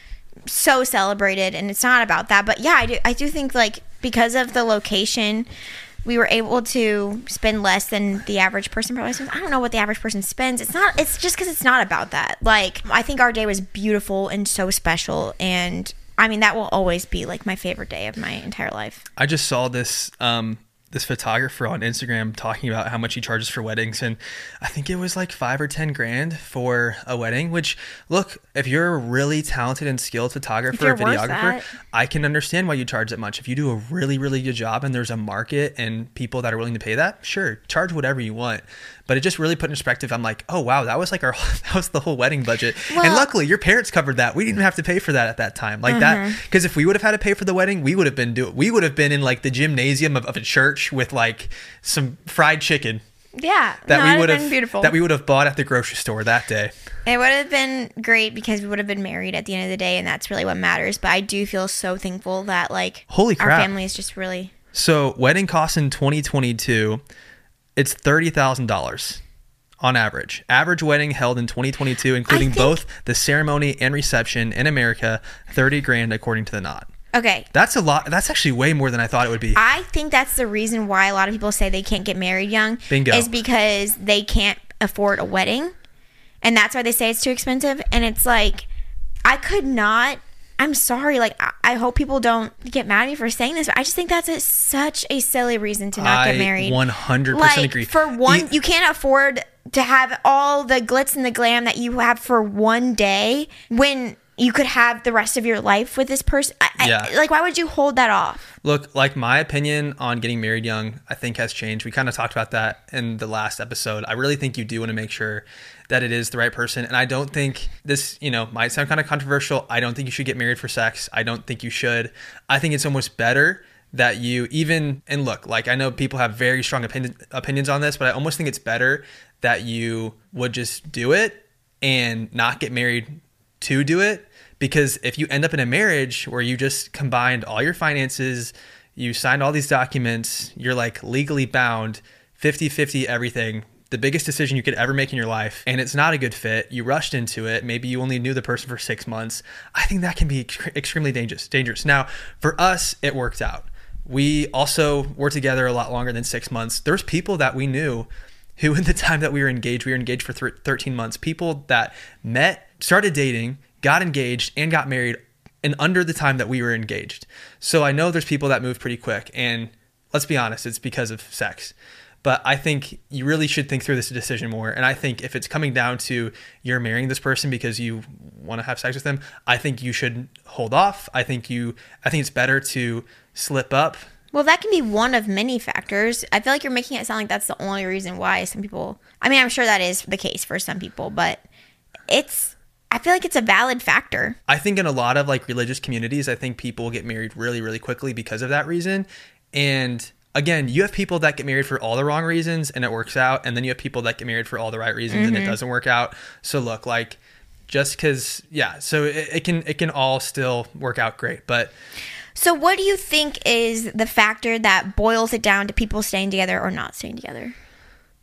so celebrated, and it's not about that. But yeah, I do, I do think like because of the location, we were able to spend less than the average person probably spends. I don't know what the average person spends. It's not, it's just because it's not about that. Like, I think our day was beautiful and so special. And I mean, that will always be like my favorite day of my entire life. I just saw this, um, this photographer on Instagram talking about how much he charges for weddings. And I think it was like five or ten grand for a wedding, which look, if you're a really talented and skilled photographer or videographer, I can understand why you charge that much. If you do a really, really good job and there's a market and people that are willing to pay that, sure, charge whatever you want. But it just really put in perspective. I'm like, oh wow, that was like our, that was the whole wedding budget. Well, and luckily your parents covered that. We didn't even have to pay for that at that time. Like uh-huh. that, because if we would have had to pay for the wedding, we would have been do we would have been in like the gymnasium of, of a church with like some fried chicken. Yeah, that no, we would have been beautiful. That we would have bought at the grocery store that day. It would have been great because we would have been married at the end of the day, and that's really what matters. But I do feel so thankful that like holy crap, our family is just really. So wedding costs in twenty twenty-two, it's thirty thousand dollars. On average. Average wedding held in twenty twenty-two, including think, both the ceremony and reception in America, thirty grand according to the Knot. Okay. That's a lot. That's actually way more than I thought it would be. I think that's the reason why a lot of people say they can't get married young. Bingo. Is because they can't afford a wedding. And that's why they say it's too expensive. And it's like, I could not, I'm sorry. Like, I, I hope people don't get mad at me for saying this, but I just think that's a, such a silly reason to not I get married. one hundred percent like, agree. For one, you, you can't afford to have all the glitz and the glam that you have for one day when you could have the rest of your life with this person. I, yeah. I, like, why would you hold that off? Look, like my opinion on getting married young, I think has changed. We kind of talked about that in the last episode. I really think you do want to make sure that it is the right person. And I don't think this, you know, might sound kind of controversial. I don't think you should get married for sex. I don't think you should. I think it's almost better that you even, and look, like I know people have very strong opinion, opinions on this, but I almost think it's better that you would just do it and not get married to do it. Because if you end up in a marriage where you just combined all your finances, you signed all these documents, you're like legally bound, fifty-fifty everything, the biggest decision you could ever make in your life, and it's not a good fit, you rushed into it, maybe you only knew the person for six months, I think that can be ex- extremely dangerous. Dangerous. Now, for us, it worked out. We also were together a lot longer than six months. There's people that we knew who, in the time that we were engaged, we were engaged for th- thirteen months, people that met, started dating, got engaged, and got married in under the time that we were engaged. So I know there's people that move pretty quick, and let's be honest, it's because of sex. But I think you really should think through this decision more. And I think if it's coming down to you're marrying this person because you want to have sex with them, I think you should hold off. I think you, I think it's better to slip up. Well, that can be one of many factors. I feel like you're making it sound like that's the only reason why some people, I mean, I'm sure that is the case for some people, but it's, I feel like it's a valid factor. I think in a lot of like religious communities, I think people get married really, really quickly because of that reason. And again, you have people that get married for all the wrong reasons and it works out. And then you have people that get married for all the right reasons mm-hmm. and it doesn't work out. So look, like just because, yeah, so it, it can, it can all still work out great. But so what do you think is the factor that boils it down to people staying together or not staying together?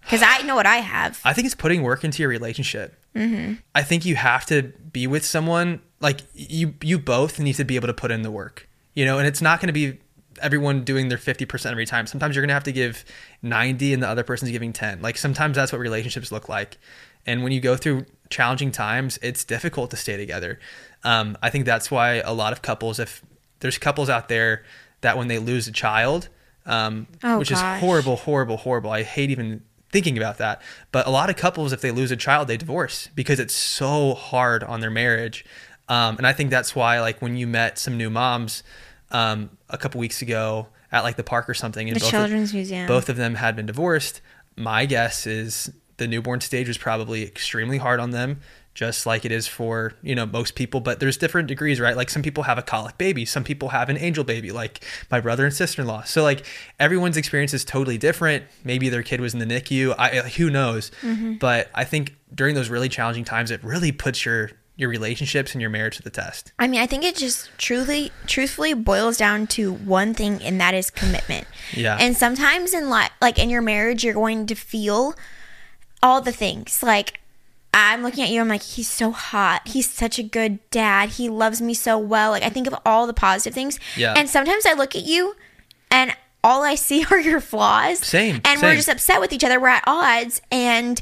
Because I know what I have. I think it's putting work into your relationship. Mm-hmm. I think you have to be with someone, like you you both need to be able to put in the work, you know, and it's not going to be everyone doing their fifty percent every time. Sometimes you're going to have to give ninety and the other person's giving ten. Like sometimes that's what relationships look like. And when you go through challenging times, it's difficult to stay together. Um, I think that's why a lot of couples, if there's couples out there that when they lose a child, um, oh, which gosh. is horrible, horrible, horrible. I hate even thinking about that. But a lot of couples, if they lose a child, they divorce because it's so hard on their marriage. Um, and I think that's why, like when you met some new moms um, a couple weeks ago at like the park or something, and the both Children's of, Museum, both of them had been divorced. My guess is the newborn stage was probably extremely hard on them, just like it is for, you know, most people, but there's different degrees, right? Like some people have a colic baby, some people have an angel baby, like my brother and sister-in-law. So like everyone's experience is totally different. Maybe their kid was in the N I C U, I, who knows? Mm-hmm. But I think during those really challenging times, it really puts your your relationships and your marriage to the test. I mean, I think it just truly, truthfully boils down to one thing, and that is commitment. Yeah. And sometimes in life, like in your marriage, you're going to feel all the things. Like I'm looking at you, I'm like, he's so hot. He's such a good dad. He loves me so well. Like I think of all the positive things. Yeah. And sometimes I look at you and all I see are your flaws. Same. And same. we're just upset with each other. We're at odds. And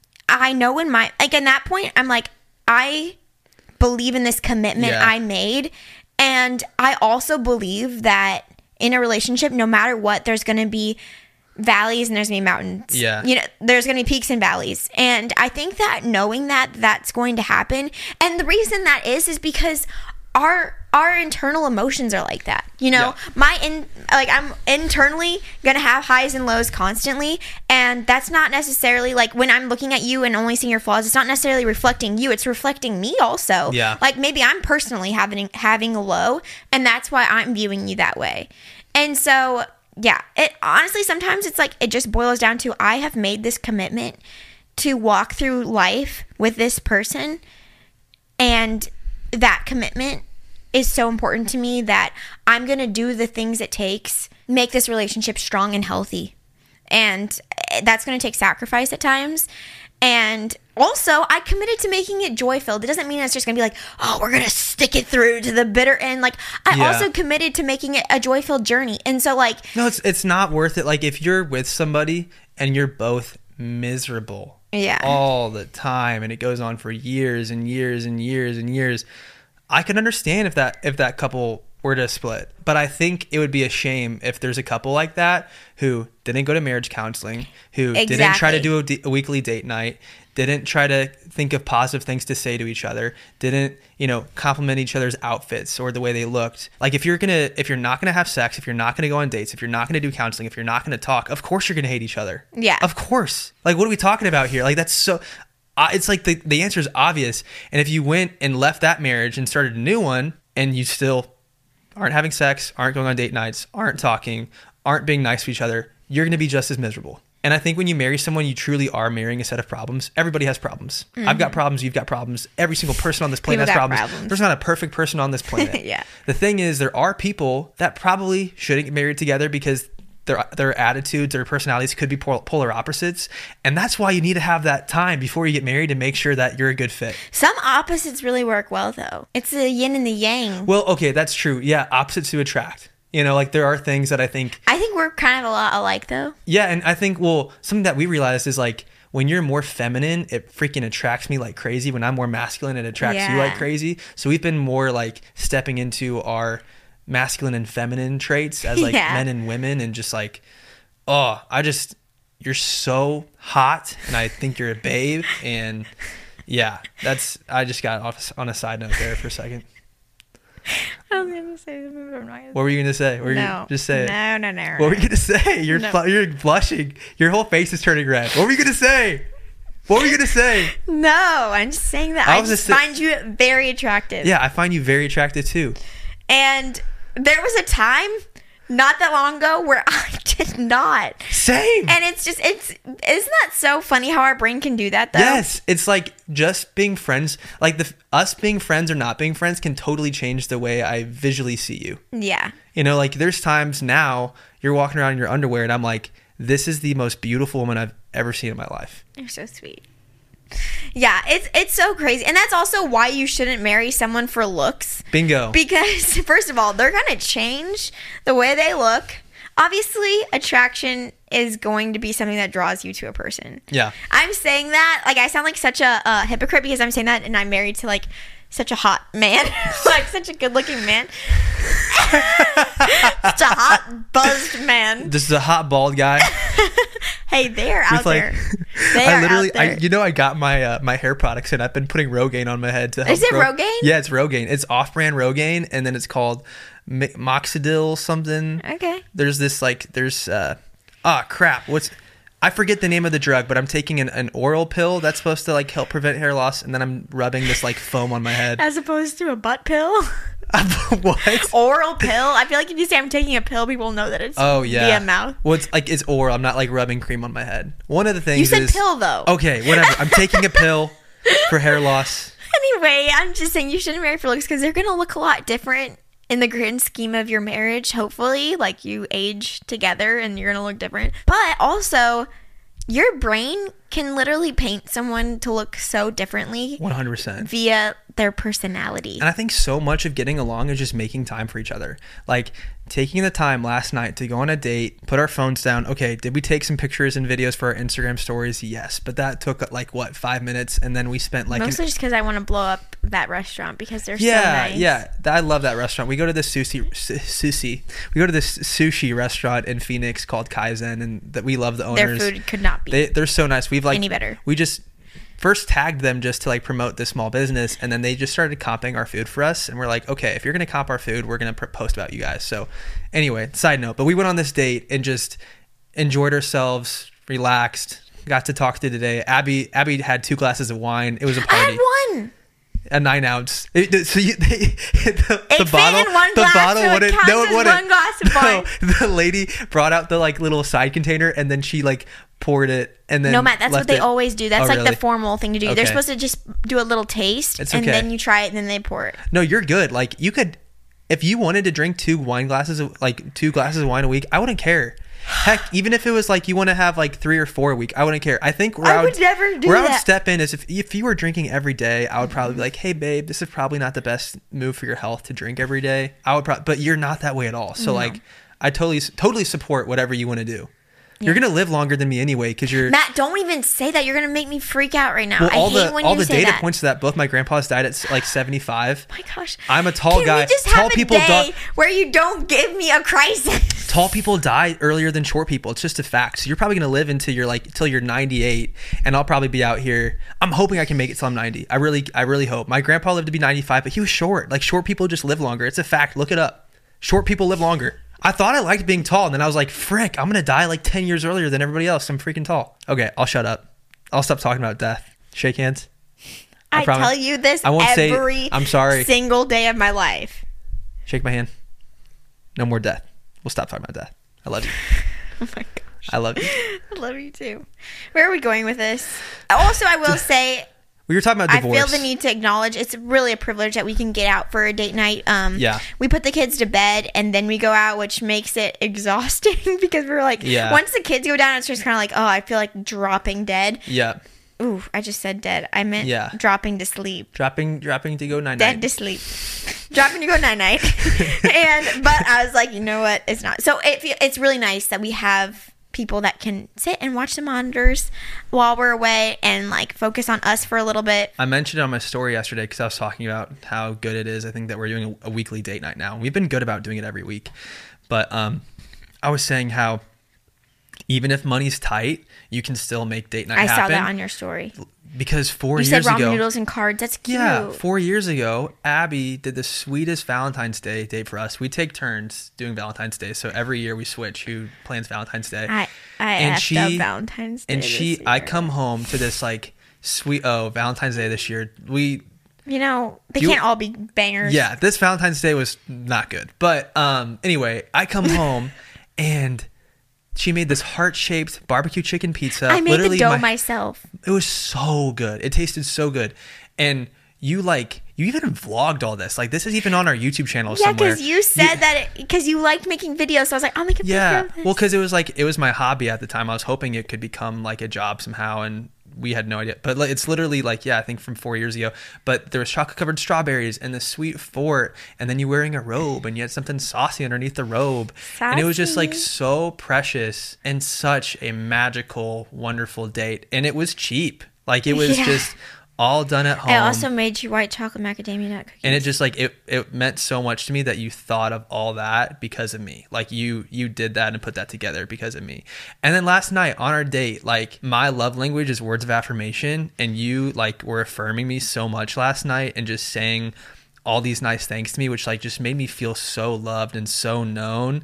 I know in my, like in that point, I'm like, I believe in this commitment Yeah. I made. And I also believe that in a relationship, no matter what, there's going to be valleys and there's going to be mountains. Yeah. You know, there's going to be peaks and valleys. And I think that knowing that that's going to happen, and the reason that is, is because our our internal emotions are like that. You know, Yeah. my in like I'm internally gonna have highs and lows constantly, and that's not necessarily like when I'm looking at you and only seeing your flaws, it's not necessarily reflecting you, it's reflecting me also. Yeah. Like maybe I'm personally having having a low, and that's why I'm viewing you that way. And so yeah, it honestly sometimes it's like it just boils down to I have made this commitment to walk through life with this person, and that commitment is so important to me that I'm going to do the things it takes, make this relationship strong and healthy. And that's going to take sacrifice at times. And also, I committed to making it joy-filled. It doesn't mean it's just going to be like, oh, we're going to stick it through to the bitter end. Like, I Yeah. also committed to making it a joy-filled journey. And so, like... No, it's it's not worth it. Like, if you're with somebody and you're both miserable Yeah. all the time, and it goes on for years and years and years and years, I can understand if that if that couple were to split. But I think it would be a shame if there's a couple like that who didn't go to marriage counseling, who didn't try to Exactly. do a, d- a weekly date night, didn't try to think of positive things to say to each other, didn't, you know, compliment each other's outfits or the way they looked. Like if you're gonna if you're not gonna have sex, if you're not gonna go on dates, if you're not gonna do counseling, if you're not gonna talk, of course you're gonna hate each other. Yeah. Of course. Like what are we talking about here? Like that's so uh, it's like the, the answer is obvious. And if you went and left that marriage and started a new one and you still aren't having sex, aren't going on date nights, aren't talking, aren't being nice to each other, you're going to be just as miserable. And I think when you marry someone, you truly are marrying a set of problems. Everybody has problems. Mm-hmm. I've got problems. You've got problems. Every single person on this planet People has got problems. problems. There's not a perfect person on this planet. Yeah. The thing is, there are people that probably shouldn't get married together because their their attitudes, their personalities could be pol- polar opposites. And that's why you need to have that time before you get married to make sure that you're a good fit. Some opposites really work well, though. It's the yin and the yang. Well, okay, that's true. Yeah, opposites to attract. You know, like there are things that I think... I think we're kind of a lot alike, though. Yeah, and I think, well, something that we realized is like when you're more feminine, it freaking attracts me like crazy. When I'm more masculine, it attracts Yeah. you like crazy. So we've been more like stepping into our masculine and feminine traits as like Yeah. men and women, and just like, oh, I just, you're so hot and I think you're a babe. And yeah, that's, I just got off on a side note there for a second. I was going to say something, but I'm not gonna What were you going to say? What were No. you, just say it. No, no, no. What were you going to say? You're, No. fl- you're blushing. Your whole face is turning red. What were you going to say? What were you going to say? No, I'm just saying that I I, was just just sa- find you very attractive. Yeah, I find you very attractive too. And there was a time not that long ago where I did not. Same. And it's just, it's, isn't that so funny how our brain can do that, though? Yes, it's like just being friends, like the us being friends or not being friends can totally change the way I visually see you. Yeah. You know, like there's times now you're walking around in your underwear and I'm like, this is the most beautiful woman I've ever seen in my life. You're so sweet. Yeah, it's it's so crazy. And that's also why you shouldn't marry someone for looks. Bingo. Because, first of all, they're going to change the way they look. Obviously, attraction is going to be something that draws you to a person. Yeah. I'm saying that, like, I sound like such a uh, hypocrite because I'm saying that and I'm married to, like, such a hot man. Like, such a good-looking man. Such a hot, buzzed man. This is a hot, bald guy. Hey, they're out With, like, there. They I are literally, out there. I, you know, I got my uh, my hair products and I've been putting Rogaine on my head to help. Is it grow. Rogaine? Yeah, it's Rogaine. It's off-brand Rogaine, and then it's called Mi- Moxidil something. Okay. There's this like, there's, uh, ah, crap. What's, I forget the name of the drug, but I'm taking an, an oral pill that's supposed to like help prevent hair loss, and then I'm rubbing this like foam on my head. As opposed to a butt pill? What? Oral pill? I feel like if you say I'm taking a pill, people know that it's Oh yeah. via mouth. Well, it's like it's oral. I'm not like rubbing cream on my head. One of the things You said is pill, though. okay, whatever. I'm taking a pill for hair loss. Anyway, I'm just saying you shouldn't marry for looks because they're going to look a lot different in the grand scheme of your marriage, hopefully. Like, you age together and you're going to look different. But also, your brain can literally paint someone to look so differently one hundred percent. via their personality. And I think so much of getting along is just making time for each other. Like taking the time last night to go on a date, put our phones down. Okay, did we take some pictures and videos for our Instagram stories? Yes, but that took like what, five minutes, and then we spent like Mostly an, just because I want to blow up that restaurant because they're yeah, so nice. yeah. Th- I love that restaurant. We go to this sushi, su- sushi. We go to this sushi restaurant in Phoenix called Kaizen, and that we love the owners. Their food could not be They they're so nice. We've like any better. We just first tagged them just to like promote this small business, and then they just started comping our food for us, and we're like, okay, if you're gonna comp our food, we're gonna pr- post about you guys. So anyway, side note, but we went on this date and just enjoyed ourselves, relaxed, got to talk to today. Abby Abby had two glasses of wine. It was a I party. had one. A nine ounce. It, so you, they, the, It the fit bottle, in one the glass, bottle so it wouldn't. counts No, it as wouldn't. one glass of no, wine. the lady brought out the like little side container, and then she like poured it, and then No, Matt, that's what left they it. always do. That's Oh, like really? the formal thing to do. Okay. They're supposed to just do a little taste, It's and okay. then you try it, and then they pour it. No, you're good. Like you could, if you wanted to drink two wine glasses, of, like two glasses of wine a week, I wouldn't care. Heck, even if it was like you want to have like three or four a week, I wouldn't care. I think where I I would never do where I would that. step in is if if you were drinking every day, I would probably be like, hey babe, this is probably not the best move for your health to drink every day. I would probably, but you're not that way at all. So No. like, I totally totally support whatever you want to do. You're Yeah. gonna live longer than me anyway because you're. Matt, don't even say that. You're gonna make me freak out right now. Well, all I hate the when all you the say data that. points to that. Both my grandpas died at like seventy-five. Oh my gosh, I'm a tall Can guy. we just Tall have people a day die- where you don't give me a crisis? Tall people die earlier than short people. It's just a fact. So you're probably gonna live until you're like till you're ninety-eight, and I'll probably be out here. I'm hoping I can make it till I'm ninety. I really, I really hope. My grandpa lived to be ninety-five, but he was short. Like short people just live longer. It's a fact. Look it up. Short people live longer. I thought I liked being tall, and then I was like, frick, I'm gonna die like ten years earlier than everybody else. I'm freaking tall. Okay, I'll shut up. I'll stop talking about death. Shake hands. I, promise. tell you this I won't say- every I'm sorry. single day of my life. Shake my hand. No more death. We'll stop talking about death. I love you. Oh my gosh. I love you. I love you too. Where are we going with this? Also, I will say We were talking about divorce. I feel the need to acknowledge it's really a privilege that we can get out for a date night. Um, Yeah. We put the kids to bed and then we go out, which makes it exhausting because we're like, Yeah. once the kids go down, it's just kind of like, oh, I feel like dropping dead. Yeah. Ooh, I just said dead. I meant Yeah. dropping to sleep. Dropping, dropping to go nine Dead nine. to sleep. Dropping to go night night. And but I was like, you know what? It's not. So it, it's really nice that we have people that can sit and watch the monitors while we're away and like focus on us for a little bit. I mentioned it on my story yesterday because I was talking about how good it is. I think that we're doing a, a weekly date night now. We've been good about doing it every week, but um, I was saying how even if money's tight, you can still make date night I happen. saw that on your story. Because four You years said ramen ago, noodles and cards. That's cute. yeah, four years ago, Abby did the sweetest Valentine's Day date for us. We take turns doing Valentine's Day, so every year we switch who plans Valentine's Day. I I And effed she- up Valentine's Day. and she, this I year. come home to this like sweet oh Valentine's Day this year. We You know, they You- can't all be bangers. Yeah, this Valentine's Day was not good. But um, anyway, I come home and she made this heart-shaped barbecue chicken pizza. I made Literally the dough my- myself. It was so good. It tasted so good. And you like you even vlogged all this. Like this is even on our YouTube channel Yeah, somewhere. because you said You- that because you liked making videos. So I was like, I'll make a yeah, video of this. well, because it was like it was my hobby at the time. I was hoping it could become like a job somehow, and we had no idea. But like, it's literally like, yeah, I think from four years ago. But there was chocolate covered strawberries and the sweet fort, and then you wearing a robe, and you had something saucy underneath the robe, and it was just like Saucy. so precious and such a magical, wonderful date, and it was cheap. Like it was Yeah. just all done at home. I also made you white chocolate macadamia nut cookies. And it just like it, it meant so much to me that you thought of all that because of me. Like you you did that and put that together because of me. And then last night on our date, like my love language is words of affirmation, and you like were affirming me so much last night and just saying all these nice things to me, which like just made me feel so loved and so known.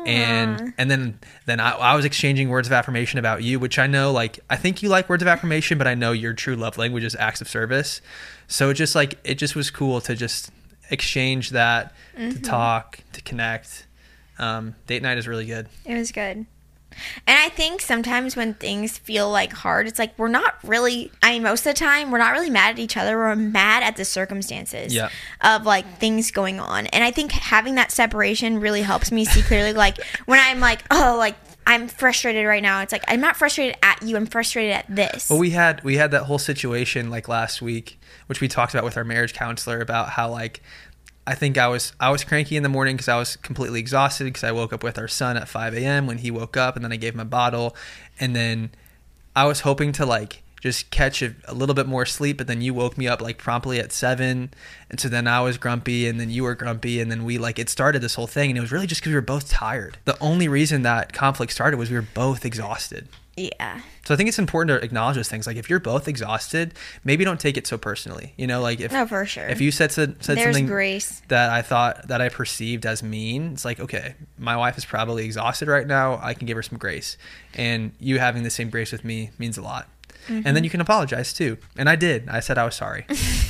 And and then then I, I was exchanging words of affirmation about you, which I know, like, I think you like words of affirmation, but I know your true love language is acts of service. So it just like it just was cool to just exchange that, to talk, to connect. Um, date night is really good. It was good. And I think sometimes when things feel like hard, it's like we're not really, I mean, most of the time, we're not really mad at each other. We're mad at the circumstances Yeah. of like things going on. And I think having that separation really helps me see clearly, like when I'm like, oh, like I'm frustrated right now. It's like, I'm not frustrated at you. I'm frustrated at this. Well, we had we had that whole situation like last week, which we talked about with our marriage counselor about how like I think I was I was cranky in the morning because I was completely exhausted because I woke up with our son at five a.m. when he woke up, and then I gave him a bottle, and then I was hoping to like just catch a, a little bit more sleep, but then you woke me up like promptly at seven, and so then I was grumpy, and then you were grumpy, and then we like it started this whole thing, and it was really just because we were both tired. The only reason that conflict started was we were both exhausted. Yeah. So I think it's important to acknowledge those things. Like if you're both exhausted, maybe don't take it so personally. You know, like if No, for sure. if you said said, said There's something grace. that I thought that I perceived as mean, it's like, okay, my wife is probably exhausted right now. I can give her some grace, and you having the same grace with me means a lot. Mm-hmm. And then you can apologize too. And I did. I said I was sorry.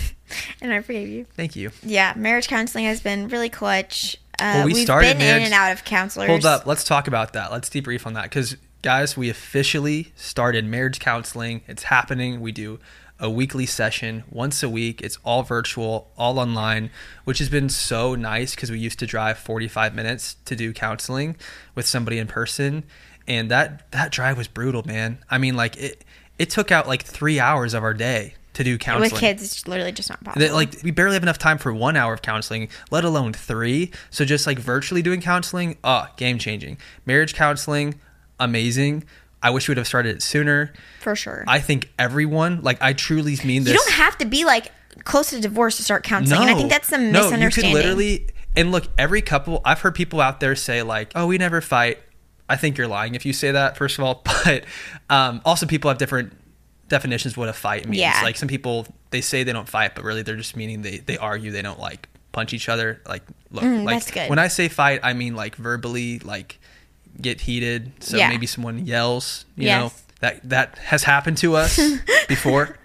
And I forgave you. Thank you. Yeah. Marriage counseling has been really clutch. Uh, Well, we we've started been marriage- in and out of counselors. Hold up. Let's talk about that. Let's debrief on that. Because, guys, we officially started marriage counseling. It's happening. We do a weekly session once a week. It's all virtual, all online, which has been so nice because we used to drive forty-five minutes to do counseling with somebody in person. And that, that drive was brutal, man. I mean, like, it, it took out like three hours of our day to do counseling. With kids, it's literally just not possible. That, like we barely have enough time for one hour of counseling, let alone three. So just like virtually doing counseling, oh, game changing. Marriage counseling, amazing. I wish we would have started it sooner. For sure. I think everyone, like I truly mean this. You don't have to be like close to divorce to start counseling. And I think that's the no, misunderstanding. you could literally, and look, every couple, I've heard people out there say like, oh, we never fight. I think you're lying if you say that, first of all. But um, also people have different definitions of what a fight means. Yeah. Like some people, they say they don't fight, but really they're just meaning they, they argue. They don't like punch each other. Like, look, Mm, like that's good. when I say fight, I mean like verbally, like get heated. So Yeah. maybe someone yells, you Yes. know, that, that has happened to us before.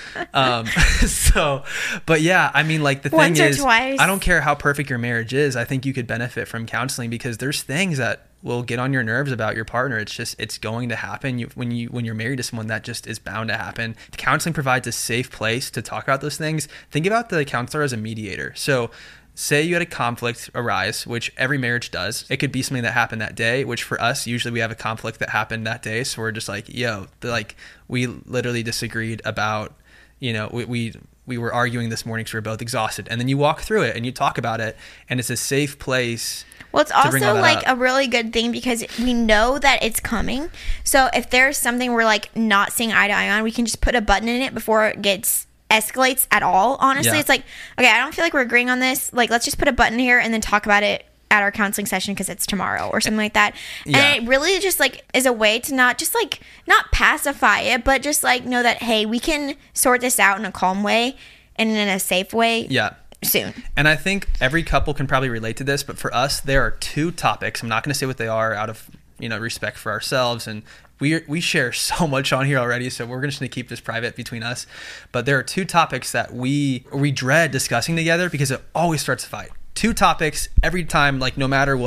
Um, so, but yeah, I mean, like the thing Once or is, twice. I don't care how perfect your marriage is. I think you could benefit from counseling because there's things that will get on your nerves about your partner. It's just, it's going to happen. You, when you, when you're married to someone, that just is bound to happen. Counseling provides a safe place to talk about those things. Think about the counselor as a mediator. So say you had a conflict arise, which every marriage does. It could be something that happened that day, which for us, usually we have a conflict that happened that day. So we're just like, yo, the, like we literally disagreed about, you know, we, we, we were arguing this morning because we were both exhausted. And then you walk through it and you talk about it, and it's a safe place. Well, it's to bring all also that like up. a really good thing because we know that it's coming. So if there's something we're like not seeing eye to eye on, we can just put a button in it before it gets escalates at all. Honestly, Yeah. it's like, okay, I don't feel like we're agreeing on this. Like, let's just put a button here and then talk about it at our counseling session because it's tomorrow or something like that. Yeah. And it really just like is a way to not just like not pacify it, but just like know that, hey, we can sort this out in a calm way and in a safe way Yeah. soon. And I think every couple can probably relate to this, but for us, there are two topics. I'm not going to say what they are out of, you know, respect for ourselves. And we we share so much on here already, so we're just going to keep this private between us. But there are two topics that we we dread discussing together because it always starts a fight. Two topics every time, like no matter what,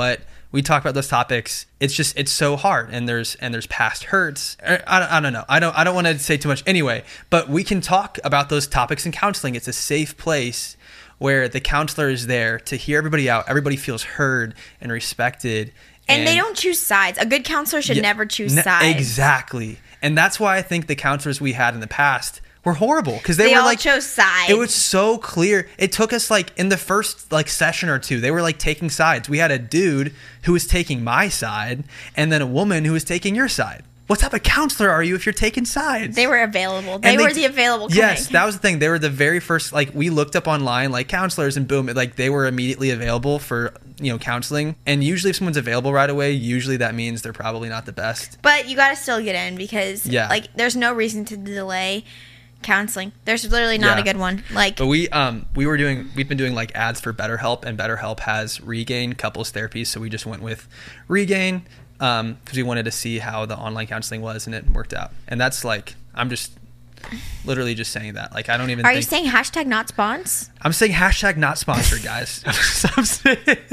We talk about those topics. It's just it's so hard, and there's and there's past hurts. I, I, I don't know. I don't I don't want to say too much anyway. But we can talk about those topics in counseling. It's a safe place where the counselor is there to hear everybody out. Everybody feels heard and respected. And, and they don't choose sides. A good counselor should yeah, never choose ne- sides. Exactly. And that's why I think the counselors we had in the past were horrible, because they, they were all like chose sides. It was so clear. It took us like in the first like session or two, they were like taking sides. We had a dude who was taking my side, and then a woman who was taking your side. What type of counselor are you if you're taking sides? They were available. They, they were the available kind. Yes, that was the thing. They were the very first, like, we looked up online, like, counselors, and boom, like, they were immediately available for, you know, counseling. And usually if someone's available right away, usually that means they're probably not the best. But you got to still get in because, yeah. like, there's no reason to delay counseling. There's literally not yeah. a good one. Like, but we um we were doing we've been doing like ads for BetterHelp, and BetterHelp has Regain couples therapy, so we just went with Regain um because we wanted to see how the online counseling was, and it worked out. And that's like, I'm just literally just saying that, like, I don't even are think, you saying hashtag not spons? I'm saying hashtag not sponsored, guys. I'm saying,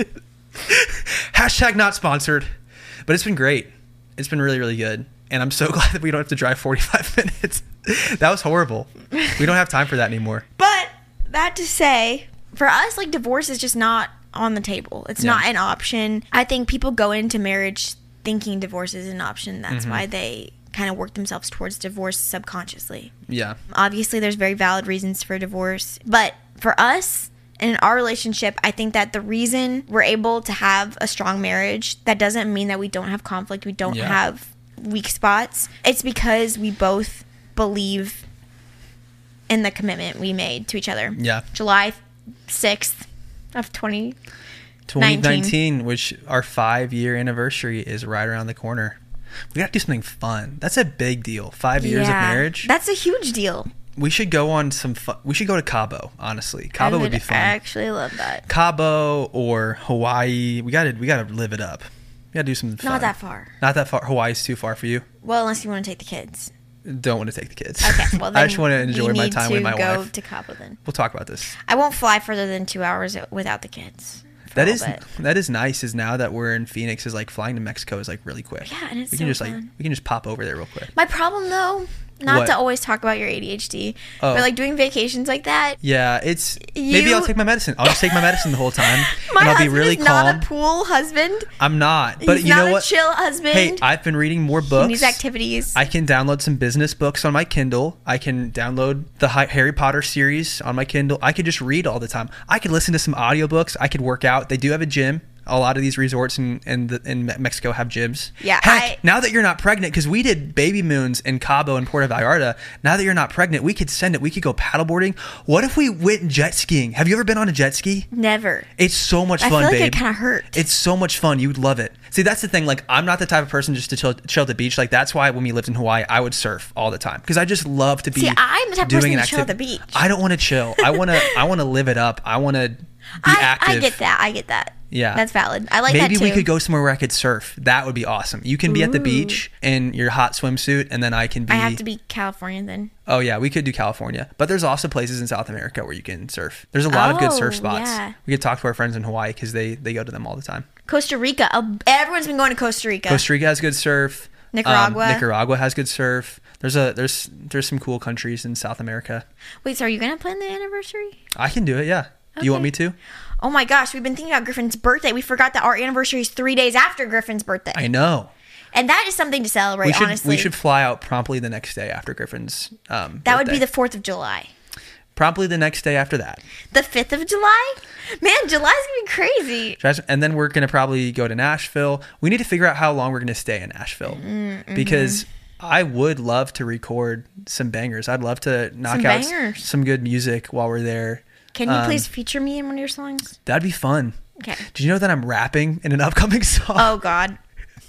hashtag not sponsored. But it's been great. It's been really, really good. And I'm so glad that we don't have to drive forty-five minutes. That was horrible. We don't have time for that anymore. But that to say, for us, like, divorce is just not on the table. It's yeah. not an option. I think people go into marriage thinking divorce is an option. That's mm-hmm. why they kind of work themselves towards divorce subconsciously. Yeah. Obviously, there's very valid reasons for divorce. But for us, in our relationship, I think that the reason we're able to have a strong marriage, that doesn't mean that we don't have conflict. We don't yeah. have weak spots. It's because we both believe in the commitment we made to each other. Yeah. July sixth of twenty nineteen. twenty nineteen, which our five year anniversary is right around the corner. We got to do something fun. That's a big deal. Five yeah, years of marriage. That's a huge deal. We should go on some fun. We should go to Cabo, honestly. Cabo would, would be fun. I actually love that. Cabo or Hawaii. We got to we got to live it up. We got to do something fun. Not that far. Not that far. Hawaii's too far for you? Well, unless you want to take the kids. Don't want to take the kids. Okay, well then I just want to enjoy my time with my wife. You need to go to Cabo then. We'll talk about this. I won't fly further than two hours without the kids. That is bit. that is nice. Is now that we're in Phoenix, is like flying to Mexico is like really quick. Yeah, and it's we can so just fun. like we can just pop over there real quick. My problem though, not what? to always talk about your A D H D, oh. but like doing vacations like that. Yeah, it's you, maybe I'll take my medicine. I'll just take my medicine the whole time, my and I'll husband be really is calm. Not a pool husband. I'm not, but He's you not know a what? Chill husband. Hey, I've been reading more books. He needs activities. I can download some business books on my Kindle. I can download the Harry Potter series on my Kindle. I could just read all the time. I could listen to some audiobooks. I could work out. They do have a gym. A lot of these resorts in in, the, in Mexico have gyms. Yeah. Heck, I, now that you're not pregnant, because we did baby moons in Cabo and Puerto Vallarta. Now that you're not pregnant, we could send it. We could go paddleboarding. What if we went jet skiing? Have you ever been on a jet ski? Never. It's so much I fun, feel like babe. it kind of hurt. It's so much fun. You'd love it. See, that's the thing. Like, I'm not the type of person just to chill, chill at the beach. Like, that's why when we lived in Hawaii, I would surf all the time because I just love to be. See, I'm the type of person doing to an chill at the activity. beach. I don't want to chill. I want to. I want to live it up. I want to be I, active. I get that. I get that. Yeah, that's valid. I like Maybe that too. we could go somewhere where I could surf. That would be awesome. You can be Ooh. At the beach in your hot swimsuit, and then I can be. I have to be California then. Oh yeah, we could do California, but there's also places in South America where you can surf. There's a lot oh, of good surf spots. Yeah. We could talk to our friends in Hawaii because they they go to them all the time. Costa Rica. Oh, everyone's been going to Costa Rica. Costa Rica has good surf. Nicaragua. Um, Nicaragua has good surf. There's a there's there's some cool countries in South America. Wait, so are you gonna plan the anniversary? I can do it. Yeah. Okay. Do you want me to? Oh my gosh, we've been thinking about Griffin's birthday. We forgot that our anniversary is three days after Griffin's birthday. I know. And that is something to celebrate, we should, honestly. We should fly out promptly the next day after Griffin's um, That birthday. would be the fourth of July. Promptly the next day after that. The fifth of July? Man, July's going to be crazy. And then we're going to probably go to Nashville. We need to figure out how long we're going to stay in Nashville. Mm-hmm. Because I would love to record some bangers. I'd love to knock some out bangers. some good music while we're there. Can you um, please feature me in one of your songs? That'd be fun. Okay. Did you know that I'm rapping in an upcoming song? Oh, God.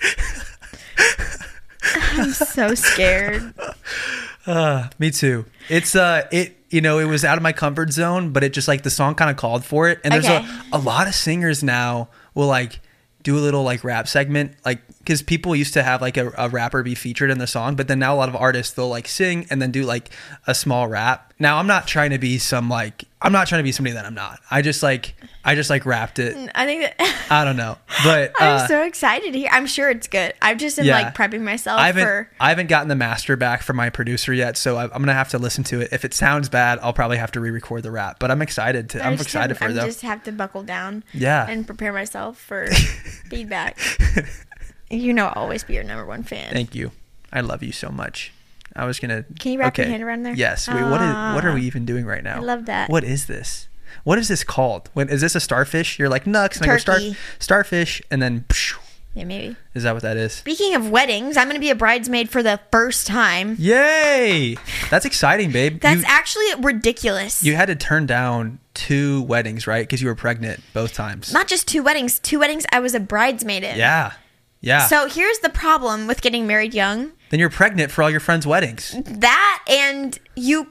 I'm so scared. Uh, me too. It's, uh, it, you know, it was out of my comfort zone, but it just like the song kind of called for it. And there's okay. a, a lot of singers now will like do a little like rap segment, like because people used to have like a, a rapper be featured in the song, but then now a lot of artists, they'll like sing and then do like a small rap. Now I'm not trying to be some like, I'm not trying to be somebody that I'm not. I just like, I just like rapped it. I think that I don't know, but I'm uh, so excited to hear. I'm sure it's good. I've just been Yeah. like prepping myself I haven't, for. I haven't gotten the master back from my producer yet, so I, I'm gonna have to listen to it. If it sounds bad, I'll probably have to re-record the rap. But I'm excited to. I I'm just excited have, for it I though. just have to buckle down. Yeah. And prepare myself for feedback. You know, I'll always be your number one fan. Thank you. I love you so much. I was gonna. Can you wrap okay. your hand around there? Yes. Wait. What is? What are Ah. we even doing right now? I love that. What is this? What is this called? When is this a starfish? You're like Nux, and I go star, Turkey. starfish, and then. Pshh. Yeah, maybe. Is that what that is? Speaking of weddings, I'm going to be a bridesmaid for the first time. Yay! That's exciting, babe. That's you, actually ridiculous. you had to turn down two weddings, right? Because you were pregnant both times. Not just two weddings, two weddings I was a bridesmaid in. Yeah. Yeah. So here's the problem with getting married young. Then you're pregnant for all your friends' weddings. That and you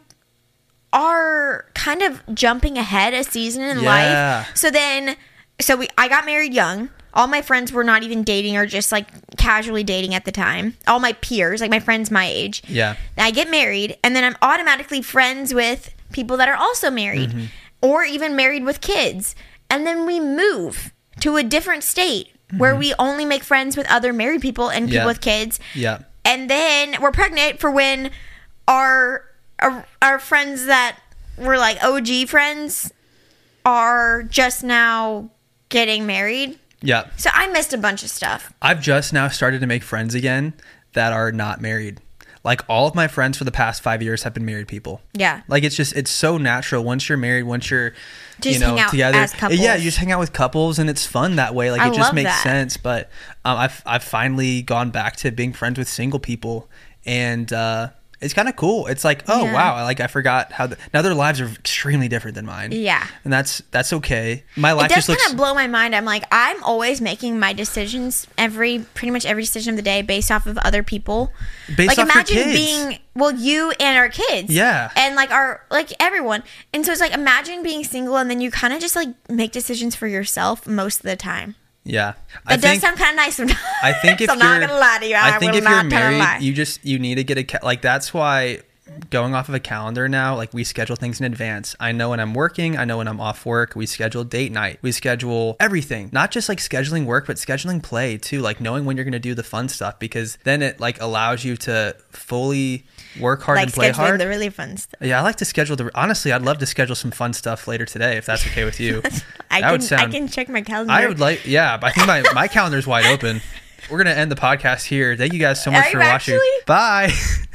are kind of jumping ahead a season in Yeah. life. So then, so we, I got married young. All my friends were not even dating or just like casually dating at the time. All my peers, like my friends my age. Yeah. I get married and then I'm automatically friends with people that are also married Mm-hmm. or even married with kids. And then we move to a different state where we only make friends with other married people and people Mm-hmm. Yeah. with kids. Yeah. And then we're pregnant for when our our, our friends that were like O G friends are just now getting married. Yeah. So I missed a bunch of stuff. I've just now started to make friends again that are not married. Like all of my friends for the past five years have been married people. Yeah. Like it's just it's so natural once you're married, once you're Just you know hang out together. as couples. Yeah, you just hang out with couples and it's fun that way. Like I it just love makes that. sense. But um, I've I've finally gone back to being friends with single people, and uh, it's kind of cool. It's like oh Yeah. wow, like I forgot how the, now their lives are extremely different than mine. Yeah. and that's that's okay. My It life does just kind looks of blow my mind. I'm like, I'm always making my decisions every, pretty much every decision of the day based off of other people. based like off imagine your kids. being, well, you and our kids. Yeah. And like our, like everyone. And so it's like, imagine being single and then you kind of just like make decisions for yourself most of the time. yeah. That does sound kind of nice sometimes. I think if I'm you're, not gonna lie to you. I, I think will if you're not tell a married, lie. you just you need to get a ca- like that's why going off of a calendar now, like we schedule things in advance. I know when I'm working, I know when I'm off work. We schedule date night. We schedule everything, not just like scheduling work, but scheduling play too. Like knowing when you're gonna do the fun stuff because then it like allows you to fully work hard like and play scheduling hard. the really fun stuff. Yeah, I like to schedule the. Honestly, I'd love to schedule some fun stuff later today if that's okay with you. I That can would sound- I can check my calendar. I would like, yeah, but I think my, my calendar's wide open. We're going to end the podcast here. Thank you guys so much Are for you watching. actually? Bye.